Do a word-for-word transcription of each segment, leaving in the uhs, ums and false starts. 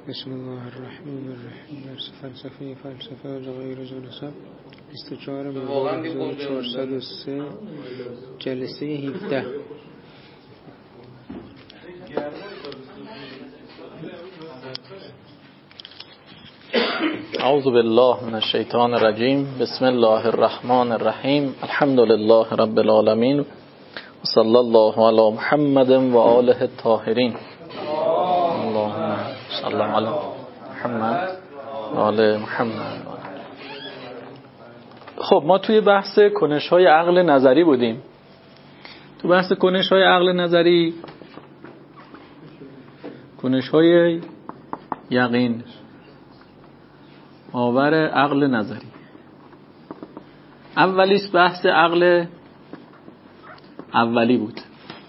بسم الله الرحمن الرحیم. درس فلسفه فلسفه از غیر جلسه بیست و چهار مرداد هزار و چهارصد و سه جلسه هفده. اعوذ بالله من الشیطان الرجیم. بسم الله الرحمن الرحیم. الحمد لله رب العالمین و صلی الله علی محمد و آله الطاهرین. اللهم صل علی محمد و آل محمد. خب ما توی بحث کنش‌های عقل نظری بودیم. تو بحث کنش‌های عقل نظری، کنش‌های یقین آور عقل نظری. اولیش بحث عقل اولی بود.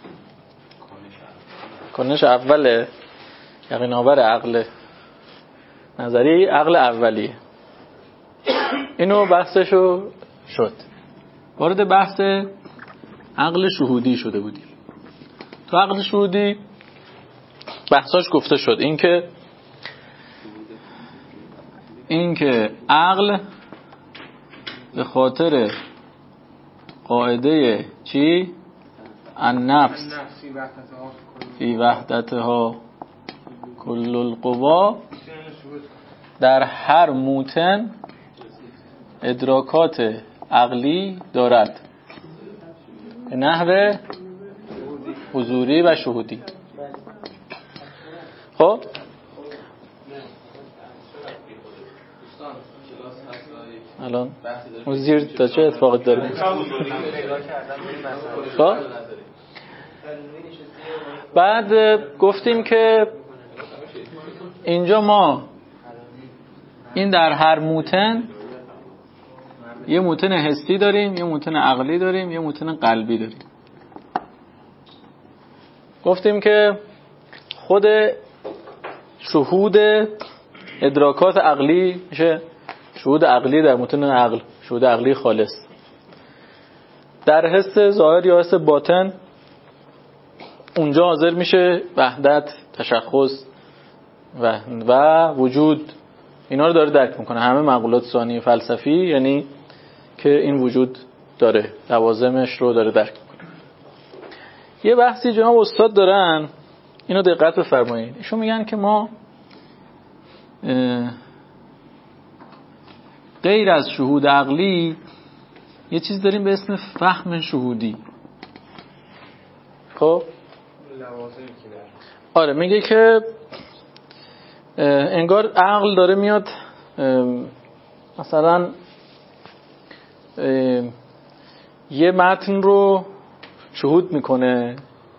کنش اوله یقین آور عقل نظری عقل اولیه. اینو بحثشو شد. وارد بحث عقل شهودی شده بودیم. تو عقل شهودی بحثاش گفته شد این که این که عقل به خاطر قاعده چی؟ النفس فی وحدتها کل القوا در هر موتن ادراکات عقلی دارد به نحو حضوری و شهودی. خب الان زیر تا چه اتفاقی داره؟ خب بعد گفتیم که اینجا ما این در هر موتن یه موتن حسی داریم، یه موتن عقلی داریم، یه موتن قلبی داریم. گفتیم که خود شهود ادراکات عقلی میشه شهود عقلی در متن عقل، شهود عقلی خالص. در حس ظاهر یا حس باطن اونجا حاضر میشه وحدت، تشخص و و وجود، اینا رو داره درک میکنه. همه مقولات ثانی فلسفی یعنی که این وجود داره، لوازمش رو داره درک میکنه. یه بحثی جناب استاد دارن، اینو دقت بفرمایید. ایشون میگن که ما غیر از شهود عقلی یه چیز داریم به اسم فهم شهودی. خب آره، میگه که انگار عقل داره میاد مثلا یه متن رو شهود میکنه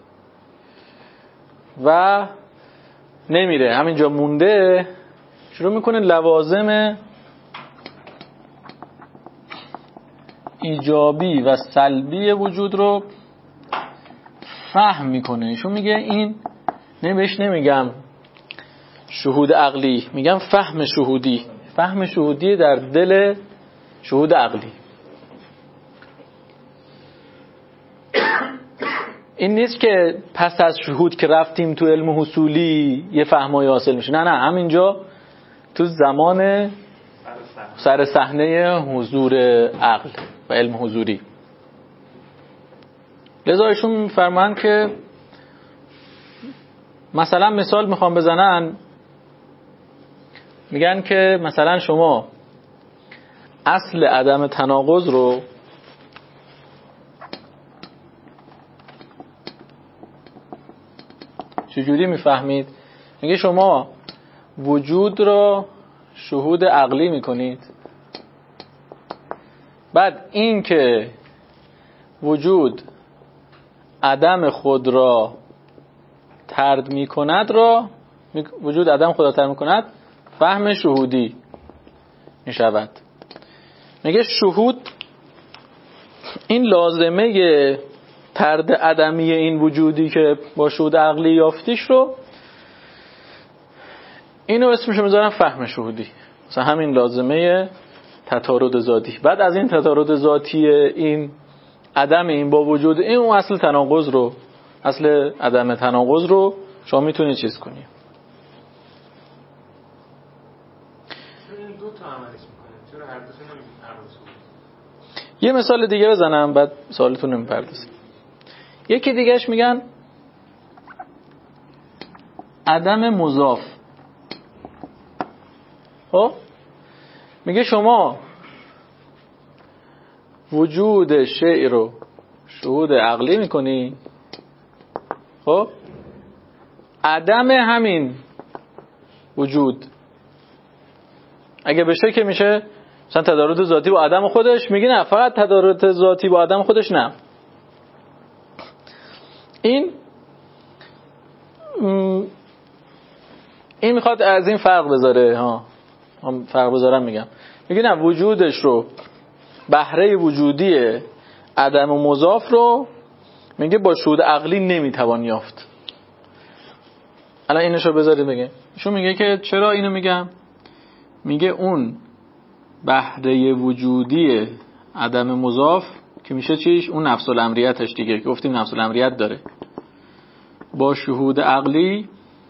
و نمیره، همینجا مونده، شروع میکنه لوازم ایجابی و سلبی وجود رو فهم میکنه. ایشون میگه این نمیش نمیگم شهود عقلی، میگم فهم شهودی. فهم شهودی در دل شهود عقلی. این نیست که پس از شهود که رفتیم تو علم حصولی یه فهمایی حاصل میشه. نه نه، همینجا تو زمان سر صحنه حضور عقل و علم حضوری. لذا ایشون میفرمان که مثلا مثال میخوام بزنن، میگن که مثلا شما اصل عدم تناقض رو چجوری میفهمید؟ میگه شما وجود رو شهود عقلی میکنید، بعد این که وجود عدم خود را طرد میکند را وجود عدم خود را طرد میکند فهم شهودی میشود. میگه شهود این لازمه طرد عدمی این وجودی که با شهود عقلی یافتیش رو، اینو اسمشو میذارن فهم شهودی. مثلا همین لازمه تطارد ذاتی. بعد از این تطارد ذاتی این عدم این با وجود این، اون اصل تناقض رو، اصل عدم تناقض رو شما میتونی چیز کنی، این دو تا عملش میکنه، چرا هر دوشون نمیگیم عقل شهود؟ یه مثال دیگه بزنم بعد سوالتون رو میپردازیم. یکی دیگهش میگن عدم مضاف. خب میگه شما وجود شیء رو شهود عقلی میکنی، خب عدم همین وجود اگه بشه که میشه مثلا تدارک ذاتی با عدم خودش. میگه نه، فقط تدارک ذاتی با عدم خودش نه. این این میخواد از این فرق بذاره ها، هم فرق بذارم میگم. میگه نه، وجودش رو بهره وجودی عدم و مضاف رو میگه با شهود عقلی نمیتوان یافت. الان اینشو بذارید بگه. ایشون میگه که چرا اینو میگم؟ میگه اون بهره وجودی عدم مضاف که میشه چیش؟ اون نفس الامریتش دیگه که گفتیم نفس الامریت داره، با شهود عقلی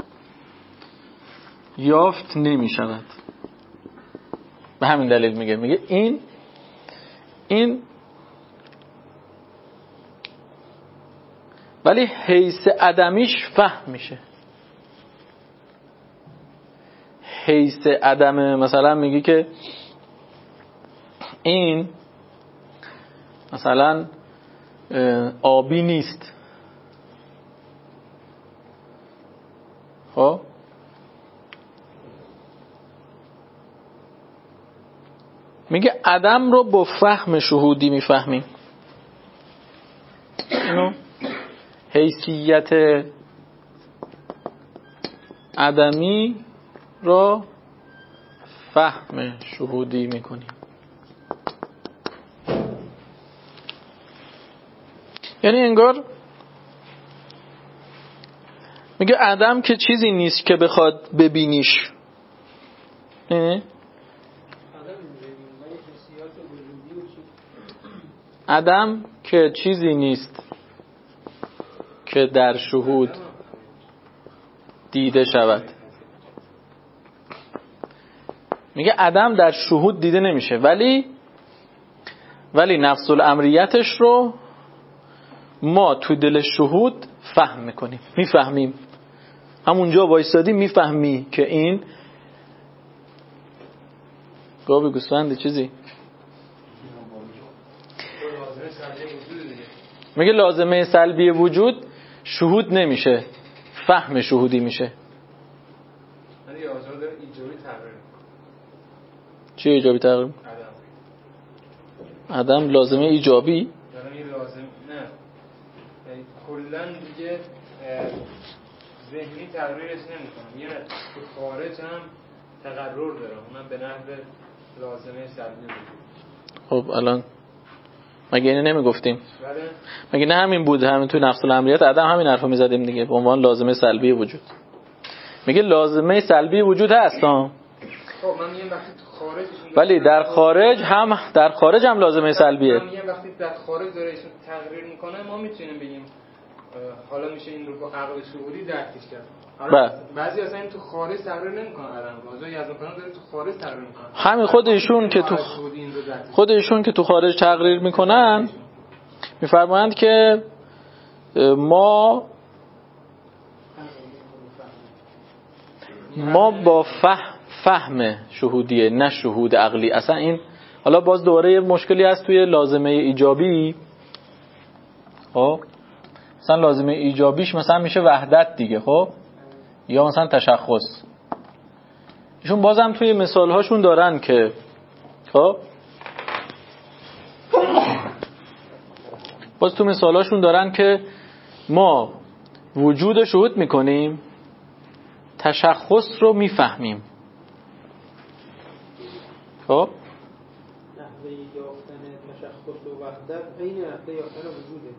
یافت نمیشود. به همین دلیل میگه میگه این این ولی حیث عدمیش فهم میشه. حیث عدم مثلا میگه که این مثلا آبی نیست. خب میگه عدم رو با فهم شهودی میفهمیم. اینو حیثیت عدمی رو فهم شهودی میکنیم. یعنی انگار میگه عدم که چیزی نیست که بخواد ببینیش. نه؟ عدم که چیزی نیست که در شهود دیده شود. میگه عدم در شهود دیده نمیشه، ولی ولی نفس الامریتش رو ما تو دل شهود فهم میکنیم، میفهمیم. همونجا وایسادی میفهمی که این گاوی گوسفند چیزی. میگه لازمه سلبی وجود شهود نمیشه، فهم شهودی میشه. ولی آزاد ایجابی تغییر. چی ایجابی تغییر؟ عدم. عدم لازمه ایجابی؟ یعنی لازم نه. یعنی کلا دیگه ذهنی تغییرش نمیکنه. یعنی تو خارج هم تقرر داره. اونم به نحو لازمه سلبی وجود. خب الان مگه اینو نمیگفتیم؟ مگه نه همین بود؟ همین تو نفس الامریت عدم همین حرفو میزدیم دیگه، به عنوان لازمه سلبی وجود. میگه لازمه سلبی وجود هست ها. خب من میگم وقتی تو خارج، ولی در خارج هم در خارج هم لازمه سلبیه. من میگم وقتی در خارج داره ایشون تغییر میکنه، ما میتونیم بگیم حالا میشه این رو با عقل شهودی درکش کرد. بعضی اصلا این تو خارج تغییر نمیکنه، عدم راجع یزدان داره تو خارج تغییر میکنه. همین خودشون که تو خودشون که تو خارج تغییر میکنن میفرمایند که ما ما با فهم فهم شهودیه، نه شهود عقلی. اصلا این حالا باز دوباره یه مشکلی هست توی لازمه ایجابی. خب مثلا لازمه ایجابیش مثلا میشه وحدت دیگه، خب یا مثلا تشخص. ایشون بازم توی مثال هاشون دارن که خب باز تو مثال هاشون دارن که ما وجود شهود میکنیم، تشخص رو میفهمیم. خب نحوه یافتن تشخص و وحدت عین نحوه یافتن وجوده.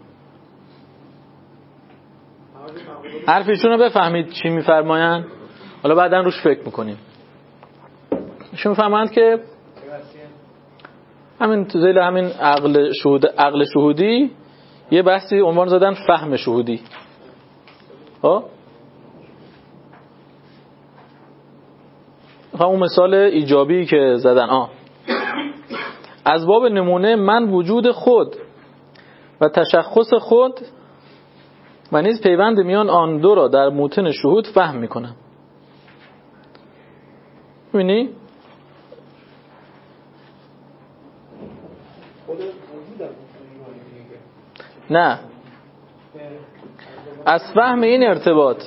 حرفشون رو بفهمید چی میفرمایند، حالا بعدن روش فکر میکنیم. ایشون میفرمایند که همین تو ذیل همین عقل شهود عقل شهودی یه بحثی عنوان زدن فهم شهودی. ها همون مثال ایجابی که زدن آه از باب نمونه من وجود خود و تشخص خود و نیز پیوند میان آن دو را در موطن شهود فهم میکنم. می‌بینی؟ نه، از فهم این ارتباط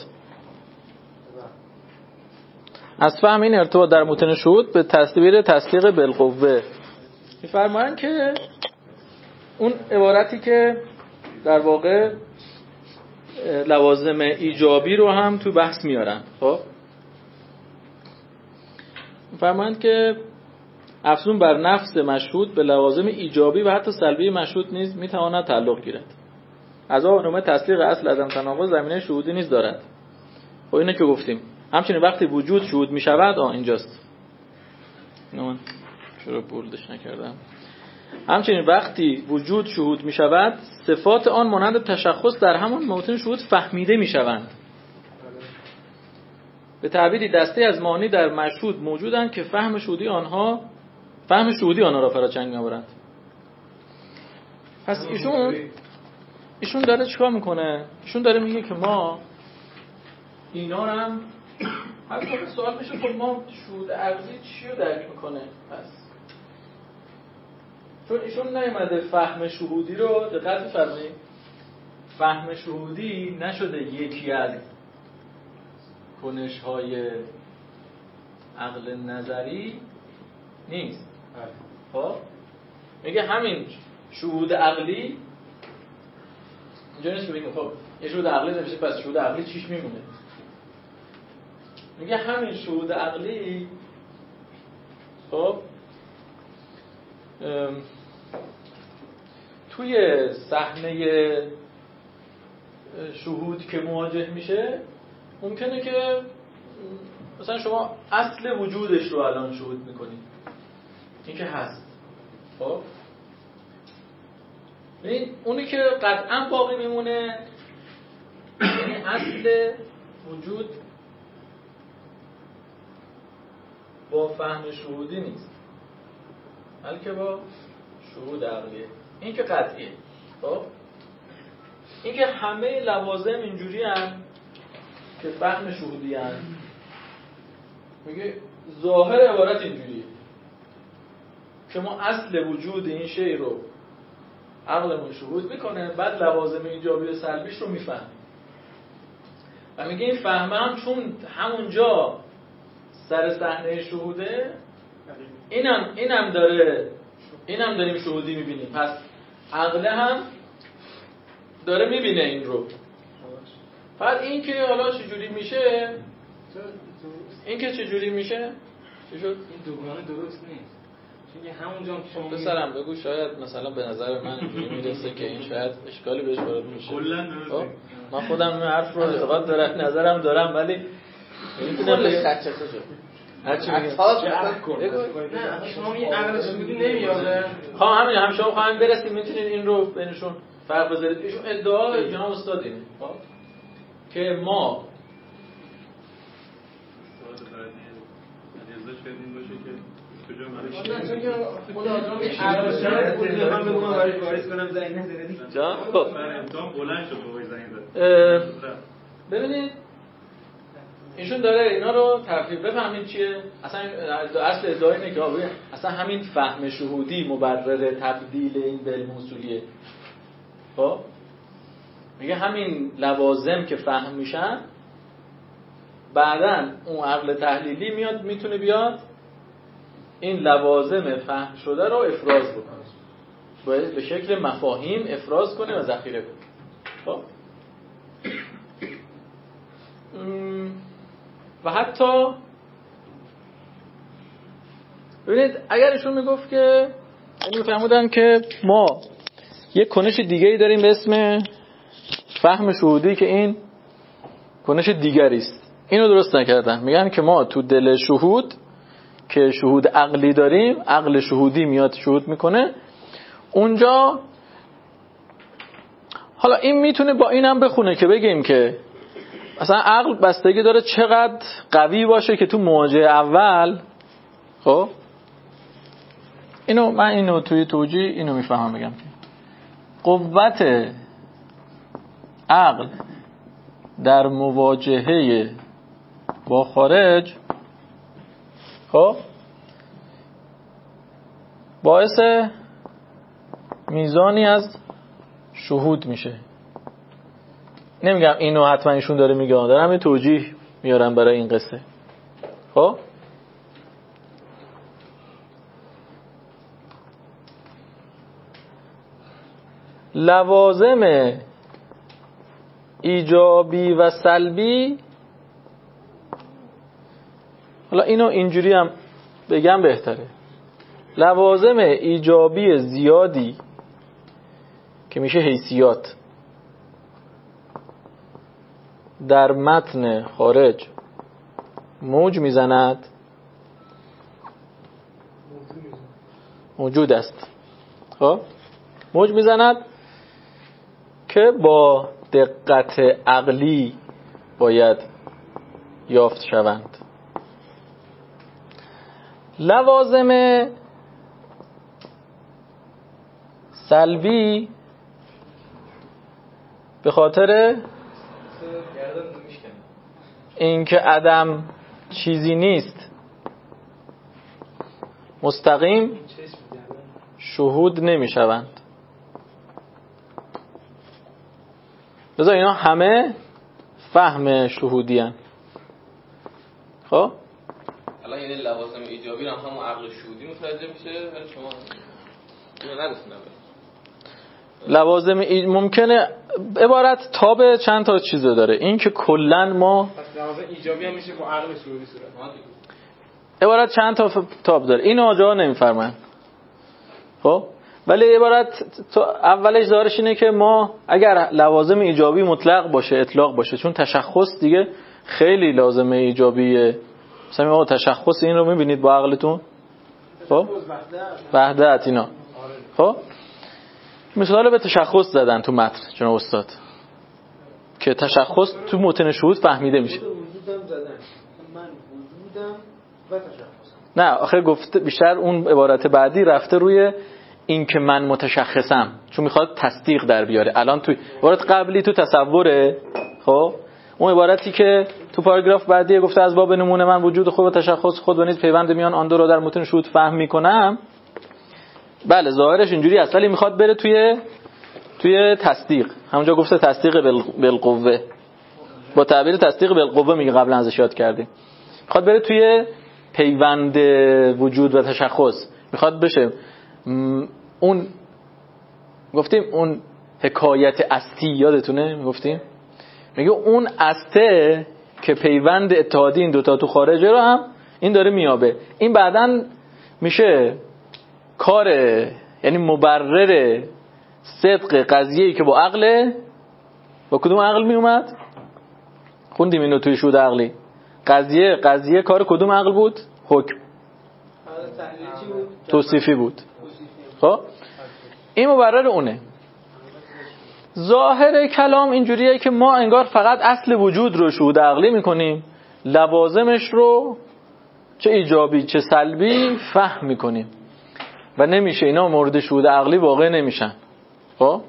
از فهم این ارتباط در موطن شهود به تصویر تصدیق بالقوه می‌فرمایند که اون عبارتی که در واقع لوازم ایجابی رو هم تو بحث میارن. خب می‌فرمایند که افزون بر نفس مشهود به لوازم ایجابی و حتی سلبی مشهود نیز میتواند تعلق گیرد. از آن نوع تصدیق اصل عدم تناقض زمینه شهودی نیز دارد. خب اینه که گفتیم. همچنین وقتی وجود شهود میشود آه اینجاست. نه چرا بولدش نکردم. همچنین وقتی وجود شهود میشود صفات آن مانند تشخص در همان موطن شهود فهمیده میشوند. به تعبیری دسته از معانی در مشهود موجودند که فهم شهودی آنها فهم شهودی آنها را فراچنگ می‌آورند. پس ایشون ایشون داره چیکار میکنه؟ ایشون داره میگه که ما اینا رو هم حتی سوال میشه خب ما شهود عقلی چی رو درک میکنه؟ پس چون ایشون نیومده فهم شهودی رو دقت بفرمایید، فهم شهودی نشده یکی از کنش‌های عقل نظری نیست. خب میگه همین شهود عقلی اینجا نیست که بگیم خب یه شهود عقلی نمیشه پس شهود عقلی چیش میمونه. میگه همین شهود عقلی خب توی صحنه شهود که مواجه میشه ممکنه که مثلا شما اصل وجودش رو الان شهود میکنید، این که هست. خب ببین اونی که قطعا باقی میمونه یعنی اصل وجود با فهم شهودی نیست بلکه با شهود عقلیه. این که قطعیه. خب این که همه لوازم اینجوری هن که فهم شهودی هن. میگه ظاهر عبارت اینجوریه که ما اصل وجود این شی رو عقلمون شهود میکنه، بعد لوازم ایجابی و سلبیش رو میفهم و میگه این فهمه هم چون همونجا سر صحنه شهوده اینم اینم داره اینم داریم شهودی میبینیم، پس عقله هم داره میبینه این رو. بعد این که حالا چجوری میشه این که چجوری میشه چی شد؟ این دوگانه درست نیست. چون همونجا هم شما بسرم بگو شاید مثلا به نظر من اینجوری میرسه که این شاید اشکالی بهش وارد میشه. کلا درست. من خودم این حرف رو اعتقاد دارم نظرم دارم ولی نمیتونم بگم خچه شد. هرچی میگم نه شما این عقل شهودی نمیاره. ها همین هم شما خواهیم برسیم میتونید این رو بینشون فرق بذارید. ایشون ادعا جناب استاد اینه که ما ببینید ایشون داره اینا رو تفریق بفهمید چیه اصلا. اصل ادعای اینه که اصلا همین فهم شهودی مبرر تبدیل این به علم اصولیه. خب میگه همین لوازم که فهم میشن بعدن اون عقل تحلیلی میاد میتونه بیاد این لوازم فهم شده رو افراز بکنه، به شکل مفاهیم افراز کنه و ذخیره کنه. خب و حتی ببینید اگر ایشون میگفت که یعنی میفهمودن که ما یک کنش دیگری داریم به اسم فهم شهودی که این کنش دیگری است، اینو درست نکردن. میگن که ما تو دل شهود که شهود عقلی داریم، عقل شهودی میاد شهود میکنه اونجا. حالا این میتونه با اینم بخونه که بگیم که اصلا عقل بستگی داره چقدر قوی باشه که تو مواجهه اول، خب اینو من اینو توی توجیه اینو میفهمم بگم قوت عقل در مواجهه با خارج خب باعث میزانی از شهود میشه. نمیگم اینو حتما ایشون داره میگه، دارم یه توجیه میارم برای این قصه. خب لوازم ایجابی و سلبی، حالا اینو اینجوری هم بگم بهتره، لوازم ایجابی زیادی که میشه حیثیات در متن خارج موج میزند، موجود است، خب موج میزند که با دقت عقلی باید یافت شوند. لوازم سلبی به خاطر اینکه عدم چیزی نیست مستقیم شهود نمی شوند. لذا اینا همه فهم شهودی هن. خب الان یعنی لوازم ایجابی هم همون عقل شهودی متوجه میشه ولی شما اینو نداشتین. لوازم ای... ممکنه عبارت تاب چند تا چیز داره، این که کلن ما پس لوازم ایجابی هم میشه با عقل شهودی صورت عبارت چند تا تاب داره، اینو آجا نمیفرمن. خب ولی عبارت اولش دارش اینه که ما اگر لوازم ایجابی مطلق باشه اطلاق باشه، چون تشخص دیگه خیلی لازمه ایجابیه، مثلا ما تشخص این رو میبینید با عقلتون، خب وحدت اینا، خب مثال به تشخص زدن تو متن جناب استاد که تشخص تو متن شهود فهمیده میشه. وجودم زدن من وجودم و تشخص. نه آخه گفته بیشتر اون عبارت بعدی رفته روی این که من متشخصم، چون میخواد تصدیق در بیاره. الان تو عبارت قبلی تو تصوره، خب اون عبارتی که تو پاراگراف بعدی گفته از باب نمونه من وجود خود و تشخص خود و نیز پیوند میان آن دو را در متن شهود فهم میکنم. بله ظاهرش اینجوری است ولی میخواد بره توی توی تصدیق. همونجا گفته تصدیق بالقوه، با تعبیر تصدیق بالقوه میگه، قبلا ازش یاد کردیم. میخواد بره توی پیوند وجود و تشخص، میخواد بشه اون گفتیم اون حکایت استی یادتونه میگفتیم، میگه اون استه که پیوند اتحادی این دوتا تو خارجه رو هم این داره میابه. این بعدن میشه کار، یعنی مبرر صدق قضیه‌ای که با عقله، با کدوم عقل می اومد؟ خوندیم اینو توی شهود عقلی. قضیه قضیه کار کدوم عقل بود؟ حکم توصیفی بود. خب این مبرر اونه. ظاهر کلام اینجوریه که ما انگار فقط اصل وجود رو شهود عقلی میکنیم، لوازمش رو چه ایجابی چه سلبی فهم میکنیم و نمیشه اینا مورد شهود عقلی واقع نمیشن. خب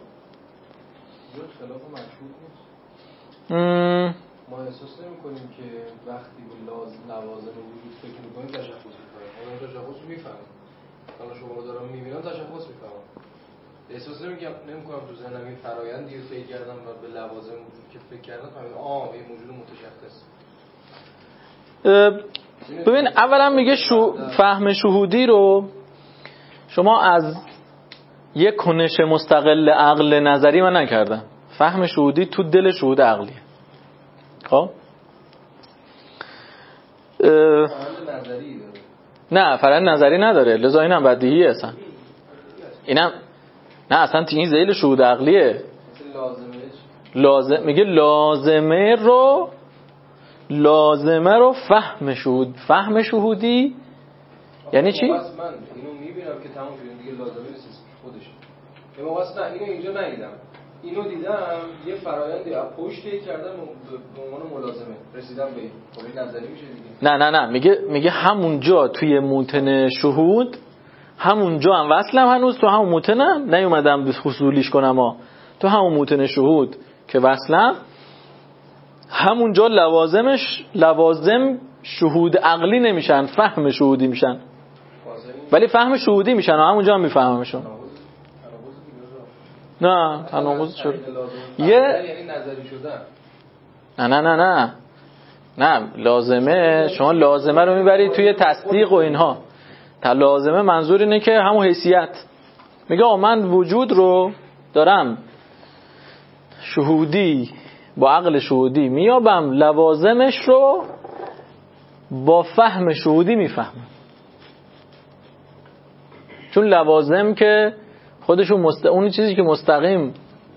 ما احساس نمی‌کنیم که وقتی به لوازم وجود فکر می‌کنیم تشخص می‌کنیم. ما تشخص می‌فهمیم. حالا شما رو دارم می‌بینم تشخص می‌فهمم. احساس نمی‌کنم نمی‌کنم تو ذهنم این فرآیندی رو فکر کردم و به لوازم وجود که فکر کردم فهمیدم آه این موجود متشخص. ببین اولا میگه شو فهم شهودی رو شما از یک کنش مستقل عقل نظری من نکردم. فهم شهودی تو دل شهود عقلیه. خب نه فرآیند نظری نداره، لذا اینم بدیهیه اصلا. اینم نه اصلا این ذیل شهود عقلیه. لازم میگه لازمه رو لازمه رو فهم شهود فهم شهودی یعنی چی؟ من اینو میبینم که تمام شده دیگه لازمه نیست خودش. یه موقع اصلا اینو اینجا ندیدم اینو دیدم یه فرآیندی از پشت کردم به عنوان ملازمه رسیدم به این. خب این نظری میشه دیگه. نه نه نه میگه میگه همونجا توی موتن شهود همونجا هم وصلم هنوز تو همون موتنم نیومدم حصولیش کنم ها. تو همون موتن شهود که وصلم همونجا لوازمش لوازم شهود عقلی نمیشن، فهم شهودی میشن. ولی فهم شهودی میشن و همونجا هم میفهممشون. نه تناقض چرا؟ یه یعنی نظری شدن. نه نه نه نه نه لازمه شما لازمه رو میبرید توی تصدیق و اینها. تا لازمه منظور اینه که همون حیثیت میگه آه من وجود رو دارم شهودی با عقل شهودی میابم، لوازمش رو با فهم شهودی میفهمم. چون لوازم که خودشون مست... اون چیزی که مستقیم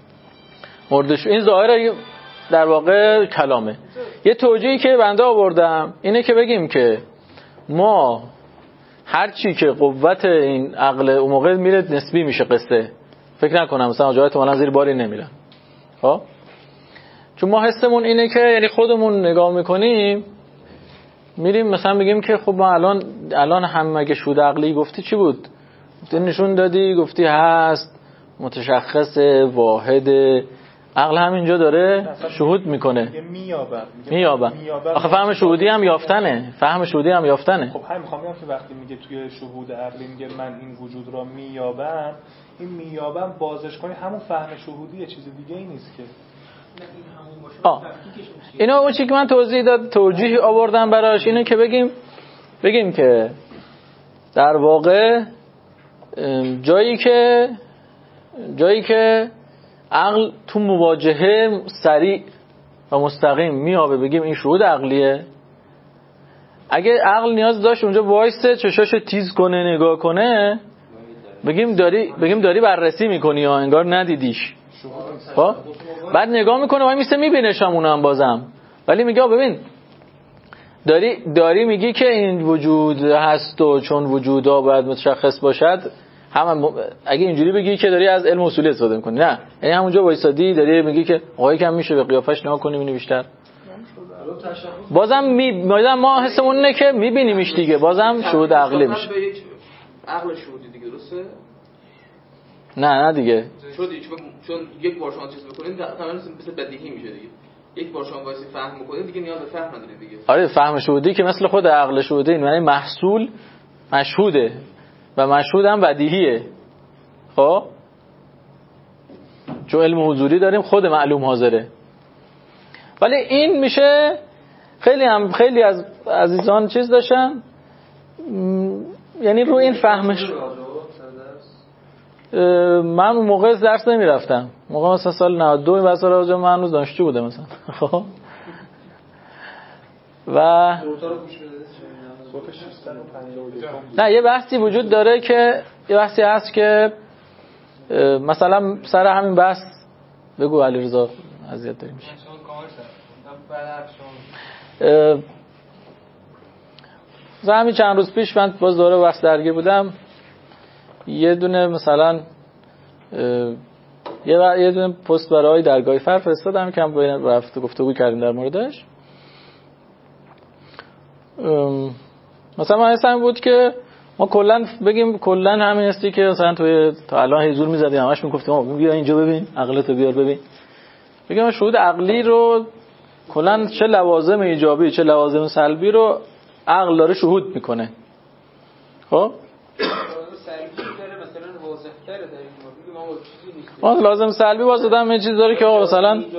موردش این ظاهر در واقع کلامه. یه توجیهی که بنده آوردم اینه که بگیم که ما هر چی که قوت این عقل اون موقع میره نسبی میشه قصه. فکر نکنم مثلا جای احتمالاً زیر باری نمیرن. خب چون ما حسمون اینه که یعنی خودمون نگاه میکنیم میریم مثلا میگیم که خب ما الان الان هم مگه شهود عقلی گفتی چی بود؟ گفتی نشون دادی، گفتی هست، متشخص، واحد. عقل همینجا داره شهود میکنه، مییابه مییابه. آخه فهم شهودی هم یافتنه، فهم شهودی هم یافتنه. خب همین میخوام بگم که وقتی میگه توی شهود عقلی میگه من این وجود را مییابم، این مییابم بازش کنی همون فهم شهودیه، چیز دیگه ای نیست که. آه. اینو اون چیزی که من توضیح داد توجیه آوردم براش اینه که بگیم بگیم که در واقع جایی که جایی که عقل تو مواجهه سریع و مستقیم میابه بگیم این شهود عقلیه. اگه عقل نیاز داشت اونجا وایسه چشاشو تیز کنه نگاه کنه بگیم داری بگیم داری بررسی میکنی یا انگار ندیدیش. خب بعد نگاه میکنه وای میسه میبینه شامونم بازم، ولی میگه ببین داری داری میگی که این وجود هست و چون وجودا باید متشخص باشد هم اگه اینجوری بگی که داری از علم اصولی استفاده میکنی. نه یعنی همونجا وایسادی داری میگی که آقای کم میشه به قیافش نگاه کنیم اینو بیشتر بازم می بازم ما حسمون اینه که میبینیمش دیگه، بازم شهود عقلی میشه. عقل شهودی دیگه درسته؟ نه نه دیگه چون چون یک بار شما چیز بکنید تمام مثل بدیهی میشه دیگه. یک بار شما واسه فهم بکنید دیگه نیاز به فهم ندارید دیگه. آره فهم شهودی که مثل خود عقل شهودی این یعنی محصول مشهوده و مشهود هم بدیهیه. خب چون علم حضوری داریم خود معلوم حاضره. ولی این میشه خیلی هم خیلی از عزیزان چیز داشتن یعنی رو این فهمش. من اون موقع درس نمی رفتم، موقع مثلا سال نود و دو این بحثا راجع من هنوز دانشجو بودم مثلا. خب و نه یه بحثی وجود داره که یه بحثی هست که مثلا سر همین بحث بگو علیرضا اذیت داریم میشه. مثلا همین چند روز پیش من باز دوره بحث درگیر بودم، یه دونه مثلا یه یه دونه پست برای درگاه فر فرستادم که هم رفت گفتگو کردیم در موردش. مثلا من حسم بود که ما کلا بگیم کلا همین هستی که مثلا توی تا الان حضور می‌زدیم همش میگفتیم آقا بیا اینجا ببین عقلتو بیار ببین. بگم شهود عقلی رو کلا چه لوازم ایجابی چه لوازم سلبی رو عقل داره شهود میکنه. خب ما لازم سلبی باز دادم یه چیز داره که آقا مثلا منشه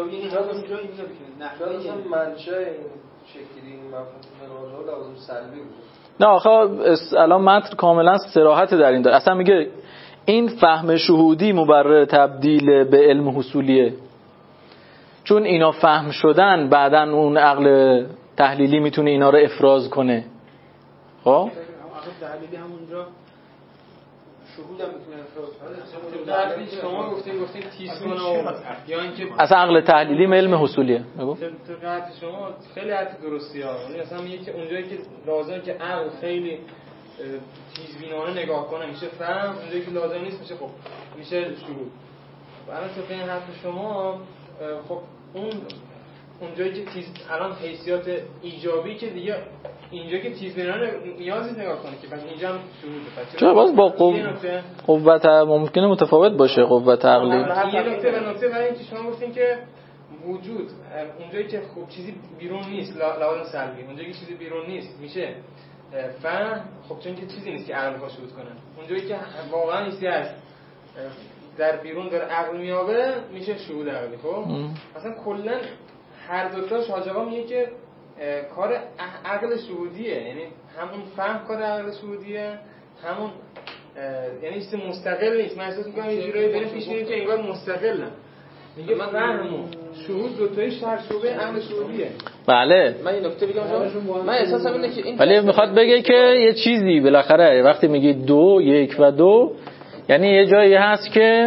شکلی این مفهوم لازم سلبی بود. نه آخه الان متن کاملا صراحت در این داره. اصلا میگه این فهم شهودی مبرر تبدیل به علم حصولیه، چون اینا فهم شدن بعدن اون عقل تحلیلی میتونه اینا رو افراز کنه. خب عقل تحلیلی همونجا شهود هم میتونه افراز کنه. شما گفتین گفتین تیز کنه یا اینکه اصلا عقل تحلیلی علم حصولیه. بگو تو قطع شما خیلی حرف درستیه. یعنی اصلا میگه که اونجایی که لازمه که عقل خیلی تیزبینانه نگاه کنه میشه فهم، اونجایی که لازم نیست میشه خب میشه شهود. برای تو این حرف شما خب اون اونجایی که تیز الان حیثیات ایجابی که دیگه اینجا که تیز بینانه نیازی نگاه کنه که پس اینجا هم شهوده. چرا باز با قو... قوت ممکنه متفاوت باشه قوت عقلی. یه نکته و نکته برای اینکه شما گفتین که وجود اونجایی که خب چیزی بیرون نیست لحاظ سلبی، اونجایی که چیزی بیرون نیست میشه فهم. خب چون که چیزی نیست که عقل بخواد شهود کنه، اونجایی که واقعا چیزی هست در بیرون داره عقل میابه میشه شهود عقلی. خب مثلا کلا هر دو تاش حاج آقا میگه که کار عقل شهودیه، یعنی همون فهم کار عقل شهودیه، همون یعنی چیز مستقل نیست. من احساس می‌کنم یه جورایی داریم پیش میریم که انگار مستقلن. میگه من فهمم شهود دو تایش هر شعبه عقل شهودیه. بله من این نکته بگم شما، من احساسم اینه که این ولی میخواد بگه که یه چیزی بالاخره وقتی میگی دو یک و دو یعنی یه جایی هست که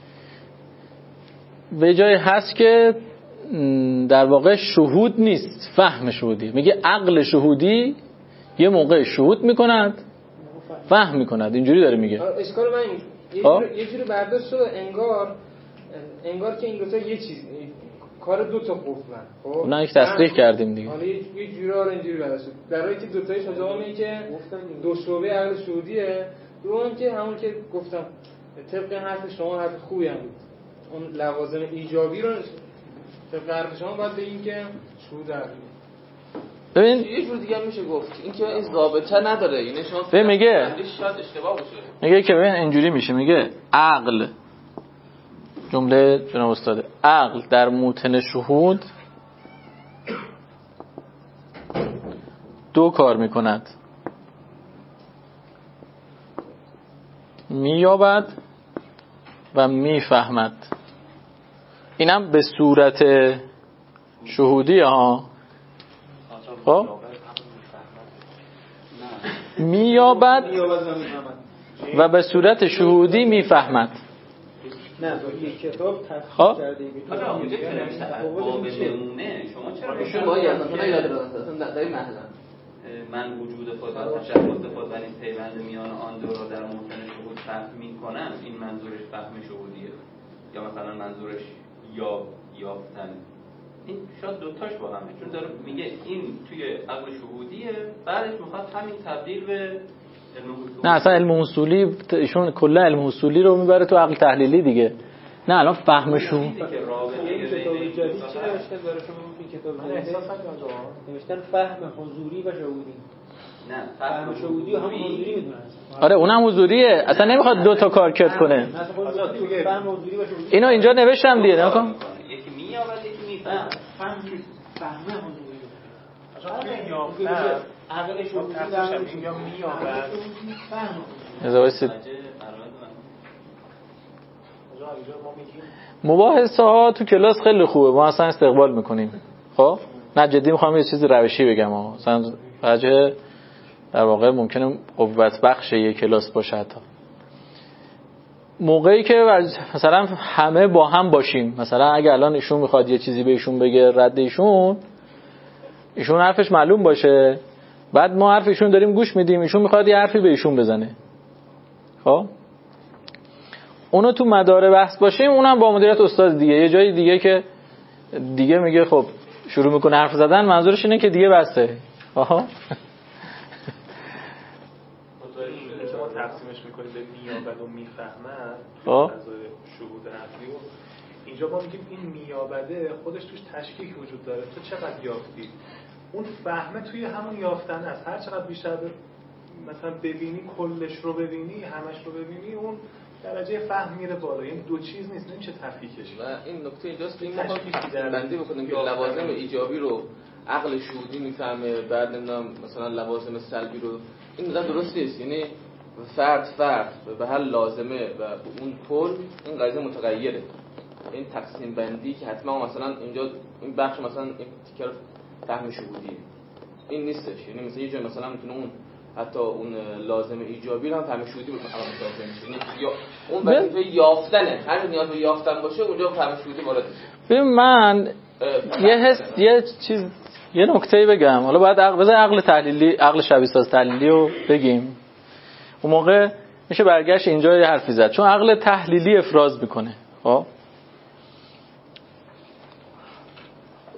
به جایی هست که در واقع شهود نیست، فهم شهودی. میگه عقل شهودی یه موقع شهود میکند فهم میکند، اینجوری داره میگه. اشکال من یه جوری یه جوری برداشت شده انگار انگار که این دو تا یه چیز کار دو تا قفلن. خب اون یک تصریح کردیم دیگه. حالا یه جوری رو اینجوری برداشت شد در حالی که دو تایش حاجا میگه که دو شعبه عقل شهودیه. دوم که همون که گفتم طبق حرف شما حرف خوبی هم بود، اون لوازم ایجابی رو طبق حرف شما باید بگیم که شهود عقلی. ببین یه جور دیگه میشه گفت اینکه این ضابطه نداره، یعنی شما ببین میگه شاید اشتباه باشه. میگه که ببین اینجوری میشه، میگه عقل، جمله جناب استاده، عقل در موطن شهود دو کار میکند، مییابد و میفهمد. اینم به صورت شهودی ها. خب مییابد و به صورت شهودی میفهمد. نه یک کتاب خب آره اونجا که نمیشه باب نمونه شما چرا شما یادتون یاد دادن در این محل من وجود خود و تشخص خود و این پیوند میان آن دو را در موطن شهود فهم میکنم، این منظورش فهم شهودیه یا مثلا منظورش یا یافتن؟ این شاید دوتاش با همه، چون داره میگه این توی عقل شهودیه، بعدش میخواد همین تبدیل به علم اصولی. نه اصلا علم اصولی ایشون کلا علم اصولی رو میبره تو عقل تحلیلی دیگه. نه الان فهمشون این کتابی جدید چی نوشته برای شما؟ این کتاب من احساسا نوشتن فهم حضوری و شهودی. نه فهم شهودی و هم حضوری میدونن. آره اونم حضوریه، اصلا نمیخواد دو تا کار کت کنه. فهم حضوری و شهودی اینو اینجا نوشتم دیگه، نکن. یکی مییابد یکی میفهمه. فهم فهم حضوری. اصلا یافتن عقل شهودی در اینجا مییابد. ازاویسید مباحثه ها تو کلاس خیلی خوبه، ما اصلا استقبال میکنیم. خب نه جدی میخوام یه چیزی روشی بگم ها. مثلا وجه در واقع ممکنه قوت بخش یه کلاس باشه. حتی موقعی که مثلا همه با هم باشیم، مثلا اگه الان ایشون میخواد یه چیزی به ایشون بگه رد ایشون ایشون حرفش معلوم باشه، بعد ما حرف ایشون داریم گوش میدیم، ایشون میخواد یه حرفی به ایشون بزنه. خب اونو تو مدار بحث باشیم، اونم با مدیریت استاد دیگه. یه جای دیگه که دیگه میگه خب شروع میکنه حرف زدن، منظورش اینه که دیگه بسته. آها شما تقسیمش میکنید به مییابد و میفهمد، خب فضای شهود عقلی و اینجا ما میگیم این مییابده خودش توش تشکیک وجود داره. تو چقدر یافتی؟ اون فهمه توی همون یافتن است. هر چقدر بیشتر مثلا ببینی، کلش رو ببینی، همش رو ببینی، اون درجه فهم میره بالا. یعنی دو چیز نیست، نمیشه تفکیکش. و این نکته اینجاست که این ما بندی بکنیم که لوازم ایجابی رو عقل شهودی میفهمه، بعد نمیدونم مثلا لوازم سلبی رو، این مثلا درست نیست. یعنی فرد فرد به هر لازمه و اون کل این قضیه متغیره. این تقسیم بندی که حتما مثلا اینجا این بخش مثلا این تیکر فهم شهودیه این نیستش. یعنی مثلا یه جای مثلا میتونه اون حتی اون لازم ایجابی رو هم فهم شهودی بکنه، الان متوجه میشه. یا اون وظیفه یافتنه، هر نیاز به یافتن باشه اونجا فهم شهودی وارد میشه. ببین من یه حس یه چیز یه نکته بگم، حالا باید عقل بذار عقل تحلیلی، عقل شبیه ساز تحلیلی رو بگیم. اون موقع میشه برگشت اینجا یه حرفی زد، چون عقل تحلیلی افراز میکنه. خب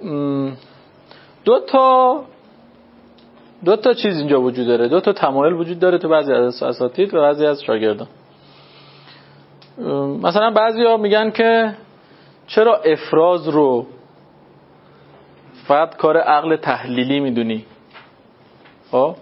دو تا دو تا چیز اینجا وجود داره، دو تا تمایل وجود داره تو بعضی از اساتید و بعضی از شاگردان. مثلا بعضیا میگن که چرا افراز رو فقط کار عقل تحلیلی میدونی؟ خب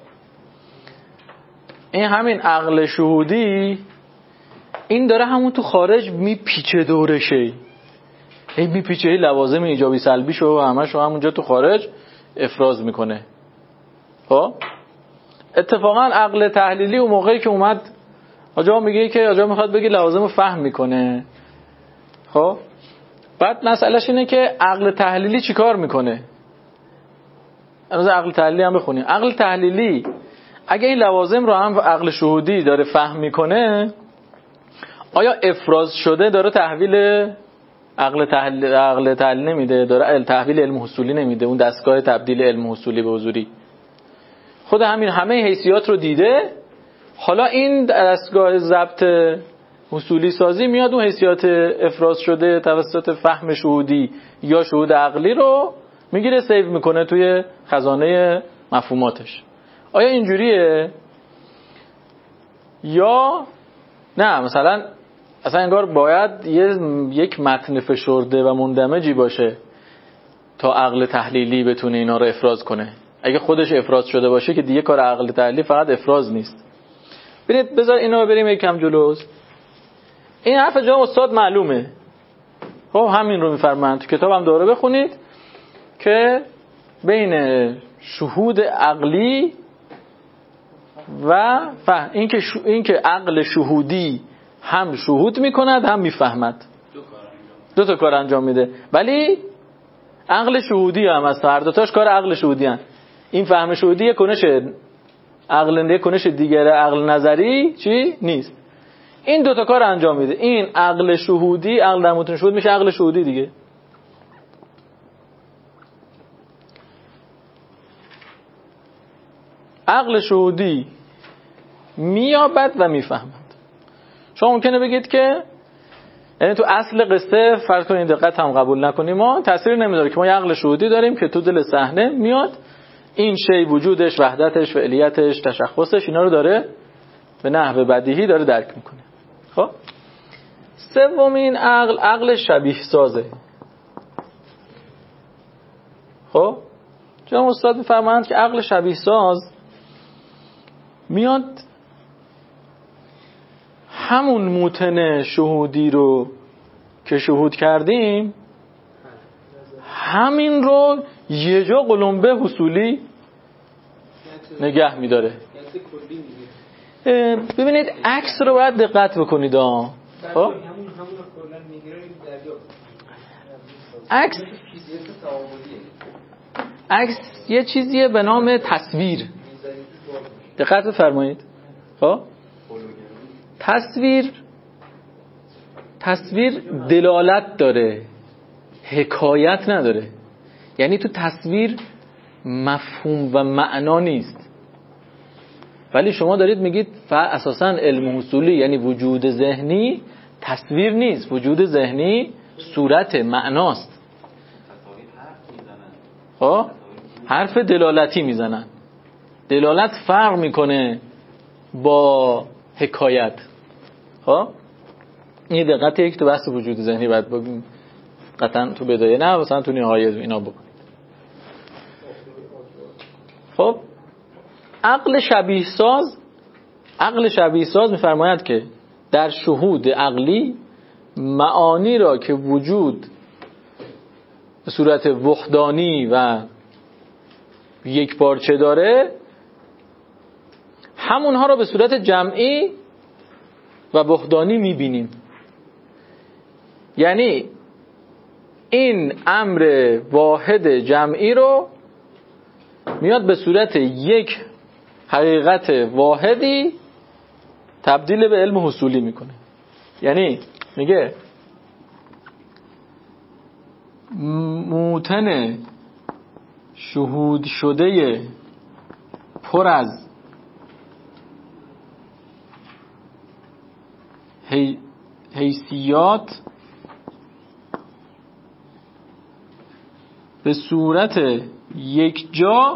این همین عقل شهودی این داره همون تو خارج میپیچه دورشه، این میپیچه لوازم ایجابی سلبی شو و همشو همونجا تو خارج افراز میکنه. خب اتفاقا عقل تحلیلی اون موقعی که اومد آجا میگه که آجا میخواد بگه لوازم رو فهم میکنه. خب بعد مسئلهش اینه که عقل تحلیلی چی کار میکنه؟ امروز عقل تحلیلی هم بخونیم. عقل تحلیلی اگه این لوازم رو هم عقل شهودی داره فهم میکنه، آیا افراز شده داره تحویل عقل تحلیل عقل تحلیل نمیده، داره تحویل علم حصولی نمیده، اون دستگاه تبدیل علم حصولی به حضوری خود همین همه حیثیات رو دیده، حالا این دستگاه ضبط حصولی سازی میاد اون حیثیات افراز شده توسط فهم شهودی یا شهود عقلی رو میگیره سیو میکنه توی خزانه مفهوماتش. آیا اینجوریه یا نه مثلا اصلا انگار باید یه یک متن فشرده و مندمجی باشه تا عقل تحلیلی بتونه اینا رو افراز کنه؟ اگه خودش افراز شده باشه که دیگه کار عقل تحلیلی فقط افراز نیست. برید بذار اینا رو بریم یکم جلو. این حرف جا استاد معلومه، خب همین رو میفرمایند تو کتاب هم دوره بخونید که بین شهود عقلی و فهم این که شو... این که عقل شهودی هم شهود میکند هم میفهمد، دو تا کار انجام میده، ولی عقل شهودی هم هست، هر دو تاش کار عقل شهودی هست. این فهم شهودی یک کنش عقل یک کنش دیگر عقل نظری چی نیست، این دو تا کار انجام میده. این عقل شهودی، عقل در متن شهود میشه عقل شهودی دیگه. عقل شهودی میابد و میفهمد. شما ممکنه بگید که یعنی تو اصل قصه فرض کنید دقت هم قبول نکنیم، ما تاثیر نمیذاره که ما یه عقل شهودی داریم که تو دل صحنه میاد این شی وجودش، وحدتش، فعلیتش، تشخصش اینا رو داره به نحو بدیهی داره درک میکنه. خب سومین عقل عقل شبیه سازه. خب جناب استاد میفرمایند که عقل شبیه ساز میاد همون موتن شهودی رو که شهود کردیم همین رو یه جا قلمبه حصولی نگه میداره. ببینید عکس رو باید دقت بکنید ها. خب عکس عکس یه چیزیه به نام تصویر، دقت بفرمایید. خب تصویر تصویر دلالت داره، حکایت نداره. یعنی تو تصویر مفهوم و معنا نیست، ولی شما دارید میگید اساساً علم حصولی یعنی وجود ذهنی تصویر نیست، وجود ذهنی صورت معناست. خب حرف دلالتی میزنن، دلالت فرق میکنه با حکایت. خب این دقت یک تو بحث وجود ذهنی باید بگیم، قطعا تو بدایه نه مثلا تو نهایت اینا بکنید. خب عقل شبیه ساز عقل شبیه ساز میفرماید که در شهود عقلی معانی را که وجود به صورت وحدانی و یک پارچه داره همونها را به صورت جمعی و وحدانی میبینیم. یعنی این امر واحد جمعی رو میاد به صورت یک حقیقت واحدی تبدیل به علم حصولی میکنه. یعنی میگه موتن شهود شده پر از حی... حیثیات به صورت یک جا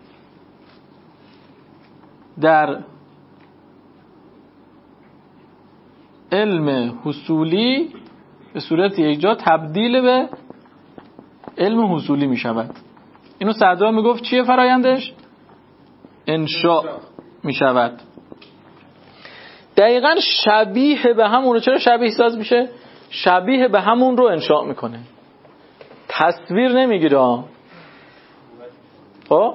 در علم حصولی به صورت یک جا تبدیل به علم حصولی می شود. اینو سعدی می گفت چیه فرایندش؟ انشاء می شود. دقیقا شبیه به همون رو. چرا شبیه ساز میشه؟ شبیه به همون رو انشاء میکنه، تصویر نمیگیره. خب